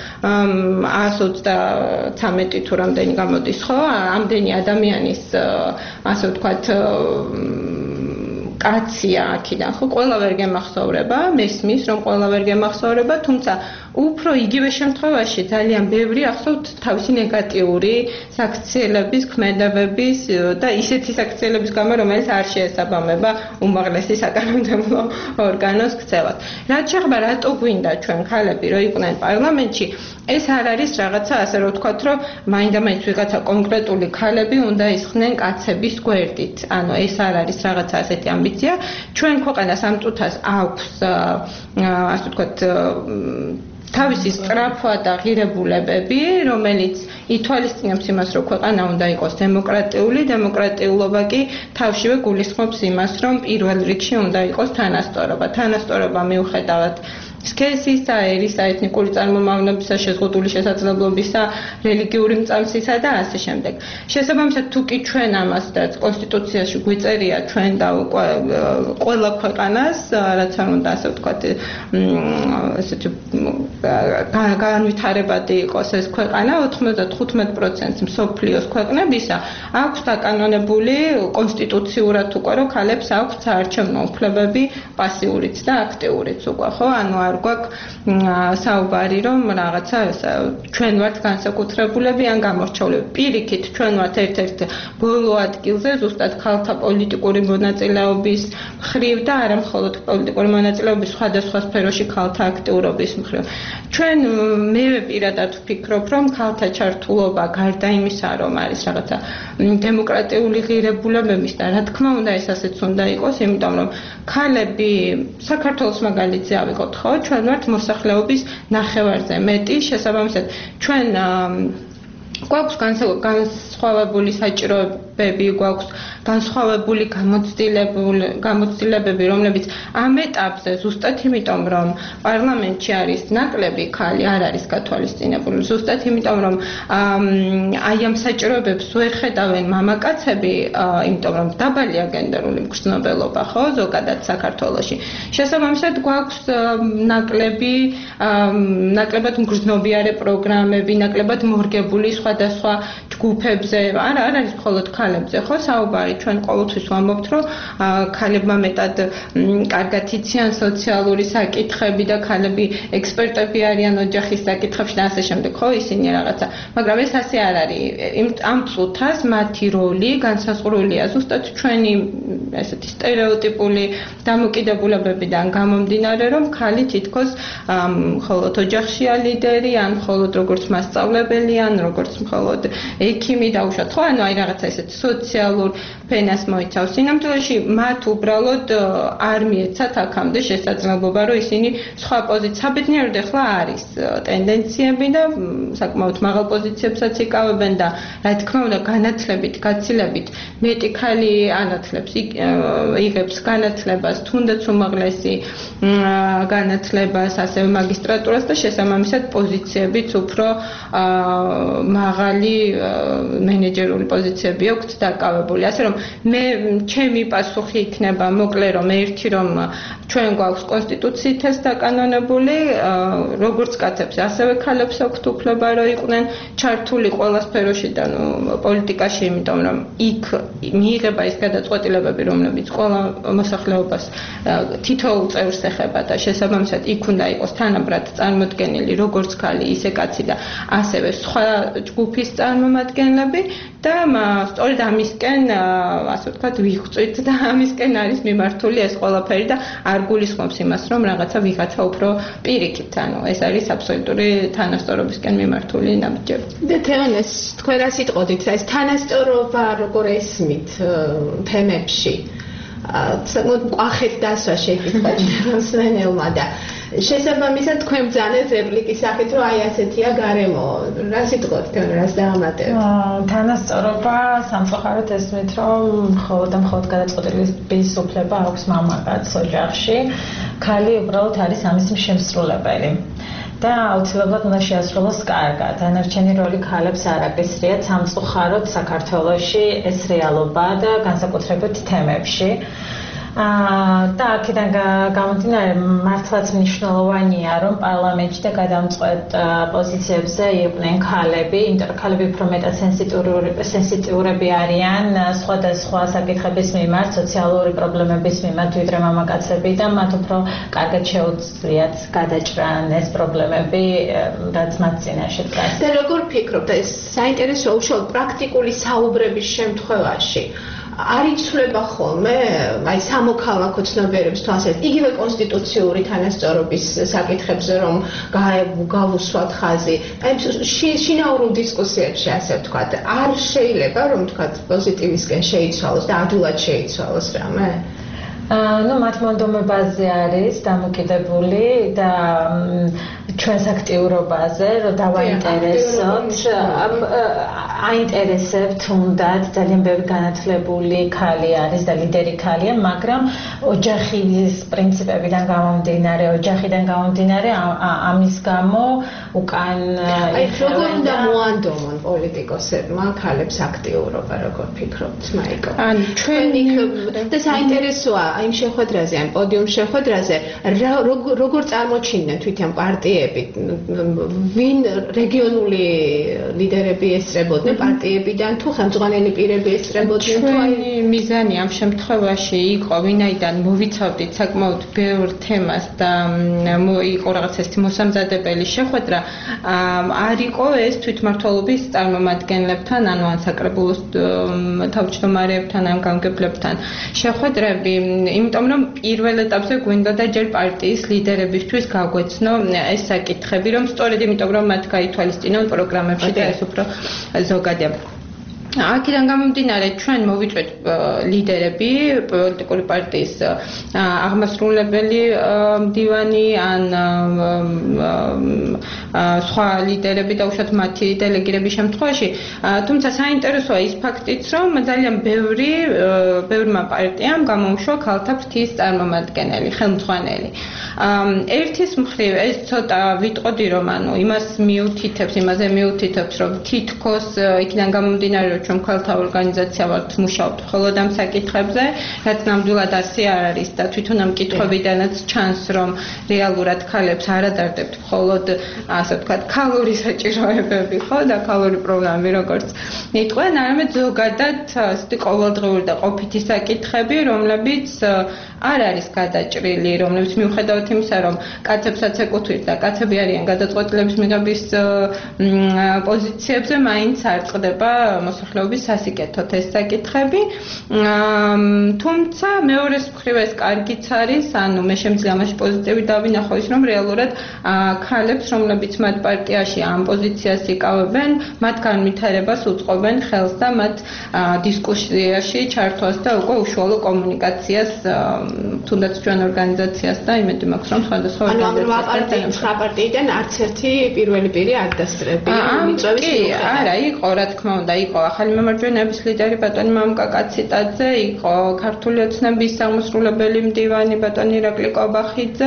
133 თუ რამდენი გამოდის ხო ამდენი ადამიანის ასე ვთქვათ კაცია აქიდან ხო ყველა ვერ გემახსოვრება მესმის რომ ყველა ვერ გემახსოვრება თუმცა უფრო იგივე შემთხვევაში ძალიან ბევრი ახსოვთ თავისი ნეგატიური საქციელების ქმედებების და ისეთი საქციელების გამო რომელიც არ შეესაბამება უმაღლესი საკანონმდებლო ორგანოს ქცევას რაც შეეხება რატო გვინდა ჩვენ ქალები რომ იყვნენ პარლამენტში ეს არ არის რაღაცა ასე რომ ვთქვათ რომ მაინდა-მაინც ვიღაცა კონკრეტული ქალები უნდა ისხდნენ კაცების გვერდით ანუ ეს არ არის რაღაცა ასეთი ამბიცია ჩვენ ქვეყანას ამ წუთას აქვს ასე ვთქვათ თავისი სწრაფვა და ღირებულებები, რომელიც ითვალისწინებს იმას, რომ ქვეყანა უნდა იყოს დემოკრატიული, დემოკრატიულობა კი თავშივე გულისხმობს იმას, რომ პირველ რიგში უნდა იყოს თანასწორობა. თანასწორობა მიუხედავად სქესისა, ერისა, ეთნიკური წარმომავლობისა, შეზღუდული შესაძლებლობისა, რელიგიური მწამსისა და ასე შემდეგ. შესაბამისად, თუ კი ჩვენ ამასაც კონსტიტუციაში გვიწერია ჩვენ და ყველა ქვეყანას, რაც არ უნდა ასე ვთქვათ, ესეთი განვითარებადი იყოს ეს ქვეყანა 95% მსოფლიოს ქვეყნებისა აქვს დაკანონებული კონსტიტუციურად უკვე რომ ქალებს აქვს საარჩევნო უფლებები პასიურიც და აქტიურიც უკვე ხო ანუ არ გვაქვს საუბარი რომ რაღაცა ჩვენ ვართ განსაკუთრებულები ან გამორჩეულები პირიქით ჩვენ ვართ ერთ-ერთ ბოლო ადგილზე ზუსტად ქალთა პოლიტიკური მონაწილეობის მხრივ და არა მხოლოდ პოლიტიკური მონაწილეობის სხვადასხვა სფეროში ქალთა აქტიურობის მხრივ ჩვენ მე პირადად ვფიქრობ რომ ქალთა ჩართულობა გარდა იმისა რომ არის რაღაცა დემოკრატიული ღირებულებების და რა თქმა უნდა ეს ასეც უნდა იყოს იმიტომ რომ ქალები საქართველოს მაგალითზე ავიღოთ ხო ჩვენ ვართ მოსახლეობის ნახევარზე მეტი შესაბამისად ჩვენ გვაქვს განსხვავებული საჭიროებები გვაქვს განსხვავებული გამოცდილებები რომლებიც ამ ეტაპზე ზუსტად იმიტომ რომ პარლამენტში არის ნაკლები ქალი არ არის გათვალისწინებული ზუსტად იმიტომ რომ აი ამ საჭიროებებს ვერ ხედავენ მამაკაცები იმიტომ რომ დაბალია გენდერული მგრძნობელობა ხო ზოგადად საქართველოში შესაბამისად გვაქვს ნაკლებად მგრძნობიარე პროგრამები ნაკლებად მორგებული სხვადასხვა ჯგუფებზე არ არის მხოლოდ ქალებზე ხო საუბარი ჩვენ ყოველთვის ვამბობთ რომ ქალებმა მეტად კარგად იციან სოციალური საკითხები და ქალები ექსპერტები არიან ოჯახის საკითხებში და ასე შემდეგ ხო ისინი რაღაცა მაგრამ ეს ასე არ არის ამ წუთას მათი როლი განსაზღვრულია ზუსტად ჩვენი ესეთი სტერეოტიპული დამოკიდებულებებიდან გამომდინარე რომ ქალი თითქოს მხოლოდ ოჯახშია ლიდერი ან მხოლოდ როგორც მასწავლებელი ან როგორც მხოლოდ ექიმი დაუშვათ, ხო, ანუ აი რაღაცა ესეთ სოციალურ ფენას მოიცავს. სინამდვილეში მათ უბრალოდ არ მიეცათ აქამდე შესაძლებლობა, რომ ისინი სხვა საბედნიეროდ ახლა არის ტენდენციები და საკმაოდ მაღალ პოზიციებსაც იკავებენ და რა თქმა უნდა განათლებით, გაცილებით მეტი ხალი ანათლებს, იღებს განათლებას, თუნდაც უმაღლესი განათლებას, ასევე მაგისტრატურას და შესაბამისად პოზიციებიც უფრო მაღალი მენეჯერული პოზიციები აქვს დაკავებული. ასე რომ ჩემი პასუხი იქნება მოკლე რომ ერთი რომ ჩვენ გვაქვს კონსტიტუციითაც დაკანონებული როგორც კაცებს ასევე ქალებს აქვთ უფლება რომ იყვნენ ჩართული ყველა სფეროში და პოლიტიკაში, იმიტომ რომ იქ მიიღება ის გადაწყვეტილებები, რომლებიც ყველა მოსახლეობას თითოეულ წევრს ეხება და შესაბამისად იქ უნდა იყოს თანაბრად წარმოდგენილი როგორც ქალი, ისე კაცი და ასევე სხვა ჯგუფის წარმომადგენლები და სწორედ ამისკენ ასე ვთქვათ ვიხვწვით და ამისკენ არის მიმართული ეს ყველაფერი და არ გულისხმობს იმას, რომ რაღაცა ვიღაცა უფრო პირიქით, ანუ ეს არის აბსოლუტური თანასწორობისკენ მიმართული ნაბიჯები. და თეონეს თქვენ რა სიტყოდით, ეს თანასწორობა როგორ ესმით თემებში? საკმაოდ მყახეთ დასვა შეკითხვა მსმენელმა და შესაბამისად თქვენ ბრძანეთ რეპლიკის სახით, რომ აი ასეთია გარემო. რა სიტყვით თქვენ რას დაამატებთ? თანასწორობა სამწუხაროდ ესმით, რომ მხოლოდ და მხოლოდ გადაწყვეტილების უფლება აქვს მამაკაცს ოჯახში, ქალი უბრალოდ არის ამის შემსრულებელი. და აუცილებლად უნდა შეასრულოს კარგად. დანარჩენი როლი ქალებს არ აკისრიათ სამწუხაროდ საქართველოში ეს რეალობა და განსაკუთრებით თემებში. და აქედან გამომდინარე მართლაც მნიშვნელოვანია, რომ პარლამენტში და გადამწყვეტ პოზიციებზე იყვნენ ქალები, იმიტომ რომ ქალები უფრო მეტად სენსიტიურები არიან სხვადასხვა საკითხების მიმართ, სოციალური პრობლემების მიმართ, ვიდრე მამაკაცები და მათ უფრო კარგად შეუძლიათ გადაჭრან ეს პრობლემები, რაც მათ წინაშე დგას. და როგორ ფიქრობთ, ეს საინტერესო უშუალოდ პრაქტიკული საუბრების შემთხვევაში არ იცვლება ხოლმე აი სამოქალაქო ცნობიერების თვალსაზრისით იგივე კონსტიტუციური თანასწორობის საკითხებზე რომ გავუსვათ ხაზი აი შინაურულ დისკუსიებში ასე ვთქვათ არ შეიძლება რომ ვთქვათ პოზიტივისკენ შეიცვალოს და ადვილად შეიცვალოს რამე ну მათ მონდომებაზე არის დამოკიდებული და ჩვენს აქტიურობაზე რომ დავაინტერესოთ აინტერესებთ თუნდაც ძალიან ბევრი განათლებული ქალი არის და ლიდერი ქალია, მაგრამ ოჯახის პრინციპებიდან გამომდინარე ამის გამო უკან აი როგორ უნდა მოანდომონ პოლიტიკოსებმა ქალებს აქტიურობა როგორ ფიქრობთ მაიკო? ან ჩვენი და საინტერესოა აი შეხვედრაზე, აი პოდიუმ შეხვედრაზე როგორ წარმოჩინდნენ თვითონ პარტიები, ვინ რეგიონული ლიდერები ესწრებოდნენ პარტიებიდან თუ ხელმძღვანელი პირები ესწრებოდნენ თუ აი მიზანი ამ შემთხვევაში იყო ვინაიდან მოვიცავდით საკმაოდ ბევრ თემას და იყო რაღაც ეს მოსამზადებელი შეხვედრა არ იყო ეს თვითმმართველობის წარმომადგენლებთან ანუ ან საკრებულოს თავმჯდომარეებთან ან გამგებლებთან შეხვედრები იმიტომ რომ პირველ ეტაპზე გვინდა და ჯერ პარტიის ლიდერებისთვის გაგვეცნო ეს საკითხები რომ სწორედ იმიტომ რომ მათ გაითვალისწინონ პროგრამებში და ეს უფრო ზოგადია აქედან გამომდინარე ჩვენ მოვიწვევთ ლიდერები პოლიტიკური პარტიის აღმასრულებელი მდივანი ან სხვა ლიდერები და უშუალოდ მათი დელეგირების შემთხვევაში თუმცა საინტერესოა ის ფაქტიც რომ ძალიან ბევრმა პარტიამ გამოუშვა ქალთა ფრთის წარმომადგენელი ხელმძღვანელი ერთის მხრივ ეს ცოტა ვიტყოდი რომ ანუ იმაზე მიუთითებს რომ თითქოს იქიდან გამომდინარე რომ ჩვენ ქალთა ორგანიზაცია ვართ მუშაობთ მხოლოდ ამ საკითხებზე, რაც ნამდვილად ასე არ არის და თვითონ ამ კითხვებიდანაც ჩანს, რომ რეალურად ქალებს არ ადარდებთ მხოლოდ ასე ვთქვათ, ქალური საჭიროებები, ხო და ქალური პრობლემები, როგორც იყვნენ, არამედ ზოგადად ასეთი ყოველდღიური და ყოფითი საკითხები, რომლებიც არ არის გადაჭრილი, რომლებიც მიუხედავად იმისა, რომ კაცებსაც ეკუთვნით და კაცები არიან გადაწყვეტილების მიღების პოზიციებზე, მაინც არ წყდება მოსახლეობის სასიკეთოდ ეს საკითხები. თუმცა მეორეს მხრივ ეს კარგიც არის, ანუ მე შემიძლია ამაში პოზიტივი დავინახო ის, რომ რეალურად ქალებს, რომლებიც მათ პარტიაში ამ პოზიციას იკავებენ, მათ განვითარებას უწყობენ ხელს და მათ დისკუსიაში ჩართვას და უკვე უშუალო კომუნიკაციას თუნდაც ჩვენ ორგანიზაციას და იმედი მაქვს, რომ სხვადასხვა ორგანიზაციას პარტიიდან არც ერთი პირველი პირი არ დასწრებია მიწვევის მიუხედავად. არა, იყო, რა თქმა უნდა, იყო ახალი მემარჯვენეების ლიდერი ბატონი მამუკა კაციტაძე, იყო ქართული ოცნების აღმასრულებელი მდივანი ბატონი ირაკლი კობახიძე,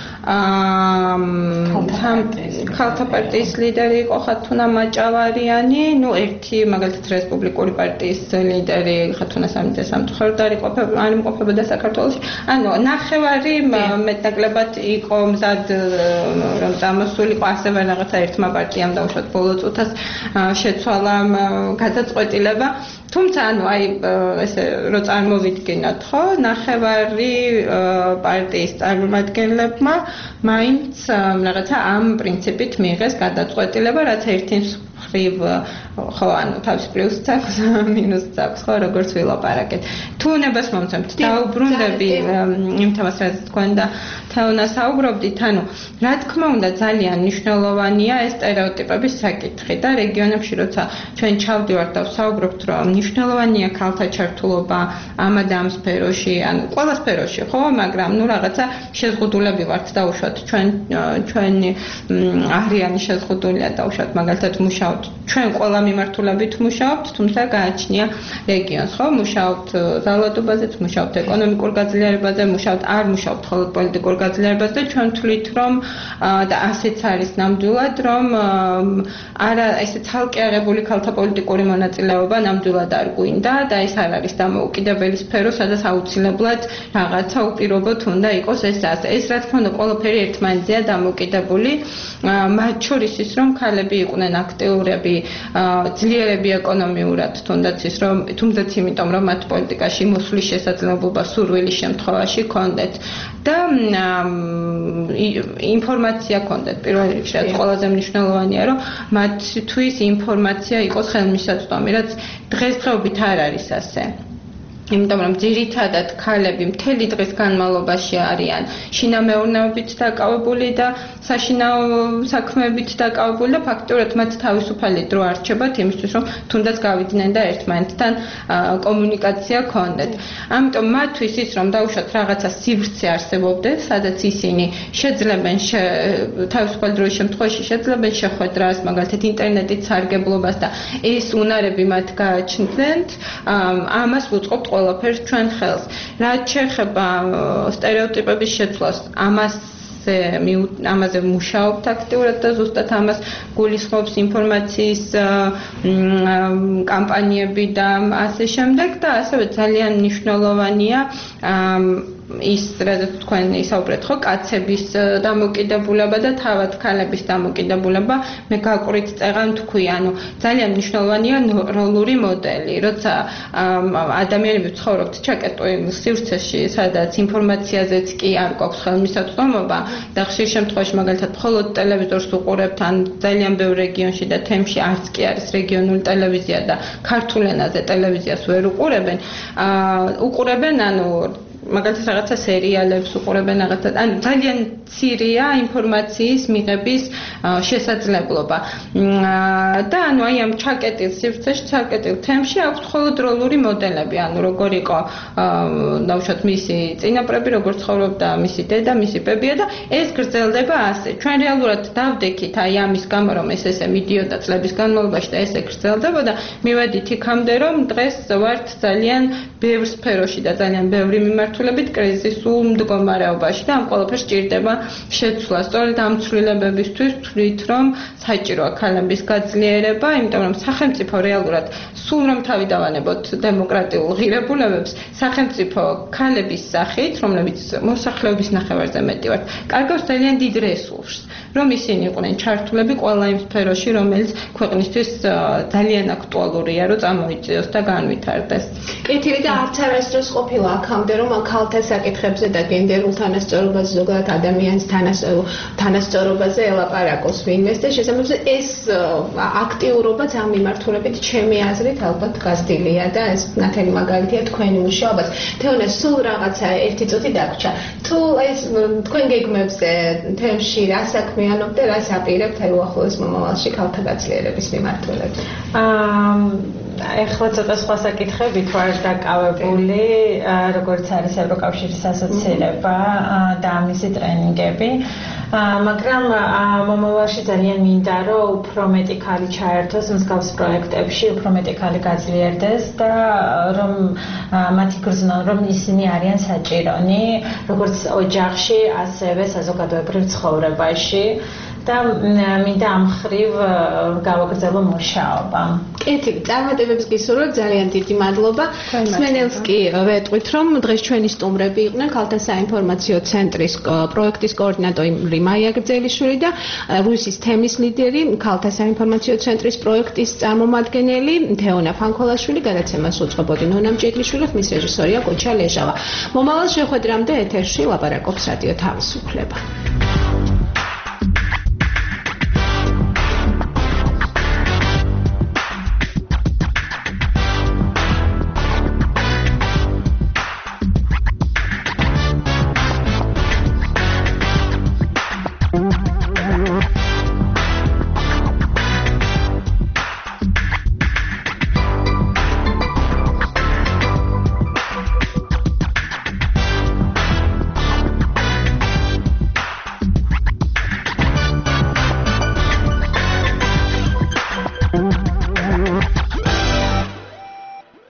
ქალთა პარტიის ლიდერი იყო ხათუნა მაჭავარიანი, ერთი მაგალითად რესპუბლიკური პარტიის ლიდერი ხათუნა სამიძე სამწუხაროდ არ იმყოფებოდა საქართველოში. ანუ ნახევარი მეტნაკლებად იყო მზად რომ წამოსულიყო ასევე რაღაცა ერთმა პარტიამ დაუშვათ ბოლო წუთას შეცვალა გადაწყვეტილება. თუმცა ანუ აი ესე რო წარმოვიდგინოთ, ხო, ნახევარი პარტიის წარმომადგენლებმა მაინც რაღაცა ამ პრინციპით მიიღეს გადაწყვეტილება, რაც ერთი მხრივ ხო, ანუ თავის პლუსს აქვს, მინუსს აქვს, ხო, როგორც ვილაპარაკეთ. თუ უნებას მომცემთ, დაუბრუნდები იმ თემას, რაც თქვენ და თეონა საუბრობდით, ანუ რა თქმა უნდა ძალიან მნიშვნელოვანია ეს სტერეოტიპების საკითხი და რეგიონებში როცა ჩვენ ჩავდივართ და ვსაუბრობთ, რომ მნიშვნელოვანია ქალთა ჩართულობა ამ და ამ სფეროში, ანუ ყველა სფეროში, ხო, მაგრამ ნუ რაღაცა შეზღუდულები ვართ დაუშვათ ჩვენი არიანი შეზღუდულია დაუშვათ მაგალითად მუშაობთ ჩვენ ყველა მიმართულებით მუშაობთ, თუმცა გააჩნია რეგიონს, ხო, მუშაობთ ძალადობაზეც, მუშაობთ ეკონომიკურ გაძლიერებაზე, არ მუშაობთ მხოლოდ პოლიტიკურ გაძლიერებაზე და ჩვენ ვთვლით, რომ და ასეც არის ნამდვილად, რომ არა ესე ცალკე აღებული ქალთა პოლიტიკური მონაწილეობა ნამდვილად არ გვინდა და ეს არ არის დამოუკიდებელი სფერო, სადაც აუცილებლად რაღაცა უპირობოდ უნდა იყოს ეს ასე. ეს რა თქმა უნდა ყველაფერი ერთმანეთზეა დამოუკიდებელი, მათ შორის ის, რომ ქალები იყვნენ აქტიურები, ძლიერები ეკონომიურად, თუნდაც იმიტომ, რომ მათ პოლიტიკაში მოსვლის შესაძლებლობა სურვილის შემთხვევაში ჰქონდეთ და ინფორმაცია ჰქონდეთ. პირველ რიგში რაც ყველაზე მნიშვნელოვანია, რომ მათთვის ინფორმაცია იყოს ხელმისაწვდომი, რაც დღესდღეობით არ არის ასე. იმიტომ რომ ძირითადად ქალები მთელი დღის განმავლობაში არიან შინამეურნეობით დაკავებული და საშინაო საქმეებით დაკავებული და ფაქტობრივად მათ თავისუფალი დრო არჩებათ იმისთვის, რომ თუნდაც გავიდნენ და ერთმანეთთან კომუნიკაცია ჰქონდეთ. ამიტომ მათთვის ის, რომ დაუშვათ რაღაცა სივრცე არსებობდეს, სადაც ისინი შეძლებენ თავისუფალ დროის შემთხვევაში შეძლებენ შეხვედრას, მაგალითად ინტერნეტით სარგებლობას და ეს უნარები მათ გააჩნდათ, ამას ვუწყობთ ყველაფერს ჩვენ ხელს. რაც შეეხება სტერეოტიპების შეცვლას, ამაზე მუშაობთ აქტიურად და ზუსტად ამას გულისხმობს ინფორმაციის კამპანიები და ასე შემდეგ და ასევე ძალიან მნიშვნელოვანია ის რადგან თქვენ ისაუბრეთ ხო კაცების დამოკიდებულება და თავად ქალების დამოკიდებულება მე გაყვრით წეღან თქვი ანუ ძალიან მნიშვნელოვანია როლური მოდელი როცა ადამიანები ცხოვრობთ ჩაკეტილ სივრცეში სადაც ინფორმაციაზეც კი არ გვაქვს ხელმისაწვდომობა და ხშირ შემთხვევაში მაგალითად მხოლოდ ტელევიზორს უყურებთ ან ძალიან ბევრ რეგიონში და თემში არც კი არის რეგიონული ტელევიზია და ქართულ ენაზე ტელევიზიას ვერ უყურებენ ანუ მაგალითად რაღაცა სერიალებს უყურებენ რაღაცა ანუ ძალიან ცირია ინფორმაციის მიღების შესაძლებლობა და ანუ აი ამ ჩაკეტილ სივრცეში ჩაკეტილ თემში აქვს მხოლოდ როლური მოდელები ანუ როგორ იყო დავუშვათ მისი წინაპრები როგორ ცხოვრობდა მისი დედა მისი ბებია და ეს გრძელდება ასე ჩვენ რეალურად დავდექით აი ამის გამო რომ ეს ესე მიდიოდა წლების განმავლობაში და ესე გრძელდებოდა მივედით იქამდე რომ დღეს ვართ ძალიან ბევრ სფეროში და ძალიან ბევრი მიმართულებით კრიზისულ მდგომარეობაში და ამ ყველაფერს ჭირდება შეცვლა. სწორედ ამ ცვლილებებისთვის ვთვლით, რომ საჭიროა ქალების გაძლიერება, იმიტომ რომ სახელმწიფო რეალურად სულ რომ თავი დავანებოთ დემოკრატიულ ღირებულებებს, სახელმწიფო ქალების სახით, რომლებიც მოსახლეობის ნახევარზე მეტი ვართ, კარგავს ძალიან დიდ რესურსს, რომ ისინი იყვნენ ჩართულები ყველა იმ სფეროში, რომელიც ქვეყნისთვის ძალიან აქტუალურია, რომ წამოიწიოს და განვითარდეს. კეთილი და არც არასდროს ყოფილა აქამდე, რომ ქალთა საკითხებზე და გენდერულ თანასწორობაზე, ზოგადად ადამიანის თანასწორობაზე ელაპარაკოს ვინმეს და შესაბამისად ეს აქტიურობაც ამ მიმართულებით ჩემი აზრით ალბათ გაზრდილია და ეს ნათელი მაგალითია თქვენი მუშაობაც. თეონა, სულ რაღაცა ერთი წუთი დაგვრჩა. თუ ეს თქვენ გეგმებზე თემში რა საქმიანობთ და რას აპირებთ უახლოეს მომავალში ქალთა გაცლიერების მიმართულებით? ეხლა ცოტა სხვა საკითხებით ვარ დაკავებული, როგორც არის ევროკავშირის ასოცირება და მისი ტრენინგები. მაგრამ მომავალში ძალიან მინდა რომ უფრო მეტი ქალი ჩაერთოს მსგავს პროექტებში, უფრო მეტი ქალი გაძლიერდეს და რომ მათი გრძნონ, რომ ისინი არიან საჭირონი, როგორც ოჯახში, ასევე საზოგადოებრივ ცხოვრებაში. და მინდა ამ მხრივ გავაგრძელო მუშაობა. კეთილი, წარმატებებს გისურვებ, ძალიან დიდი მადლობა. მსმენელს კი ვეტყვით, რომ დღეს ჩვენი სტუმრები იყვნენ ქალთა საინფორმაციო ცენტრის პროექტის კოორდინატორი მაია გრძელიშვილი და რუსის თემის ლიდერი, ქალთა საინფორმაციო ცენტრის პროექტის წარმომადგენელი თეონა ფანქოლაშვილი, გადაცემას უწყობოდი ნონა მჭედლიშვილი, ხმის რეჟისორია კოჩა ლეჟავა. მომავალ შეხვედრამდე ეთერში ლაპარაკობს რადიო თავისუფლება.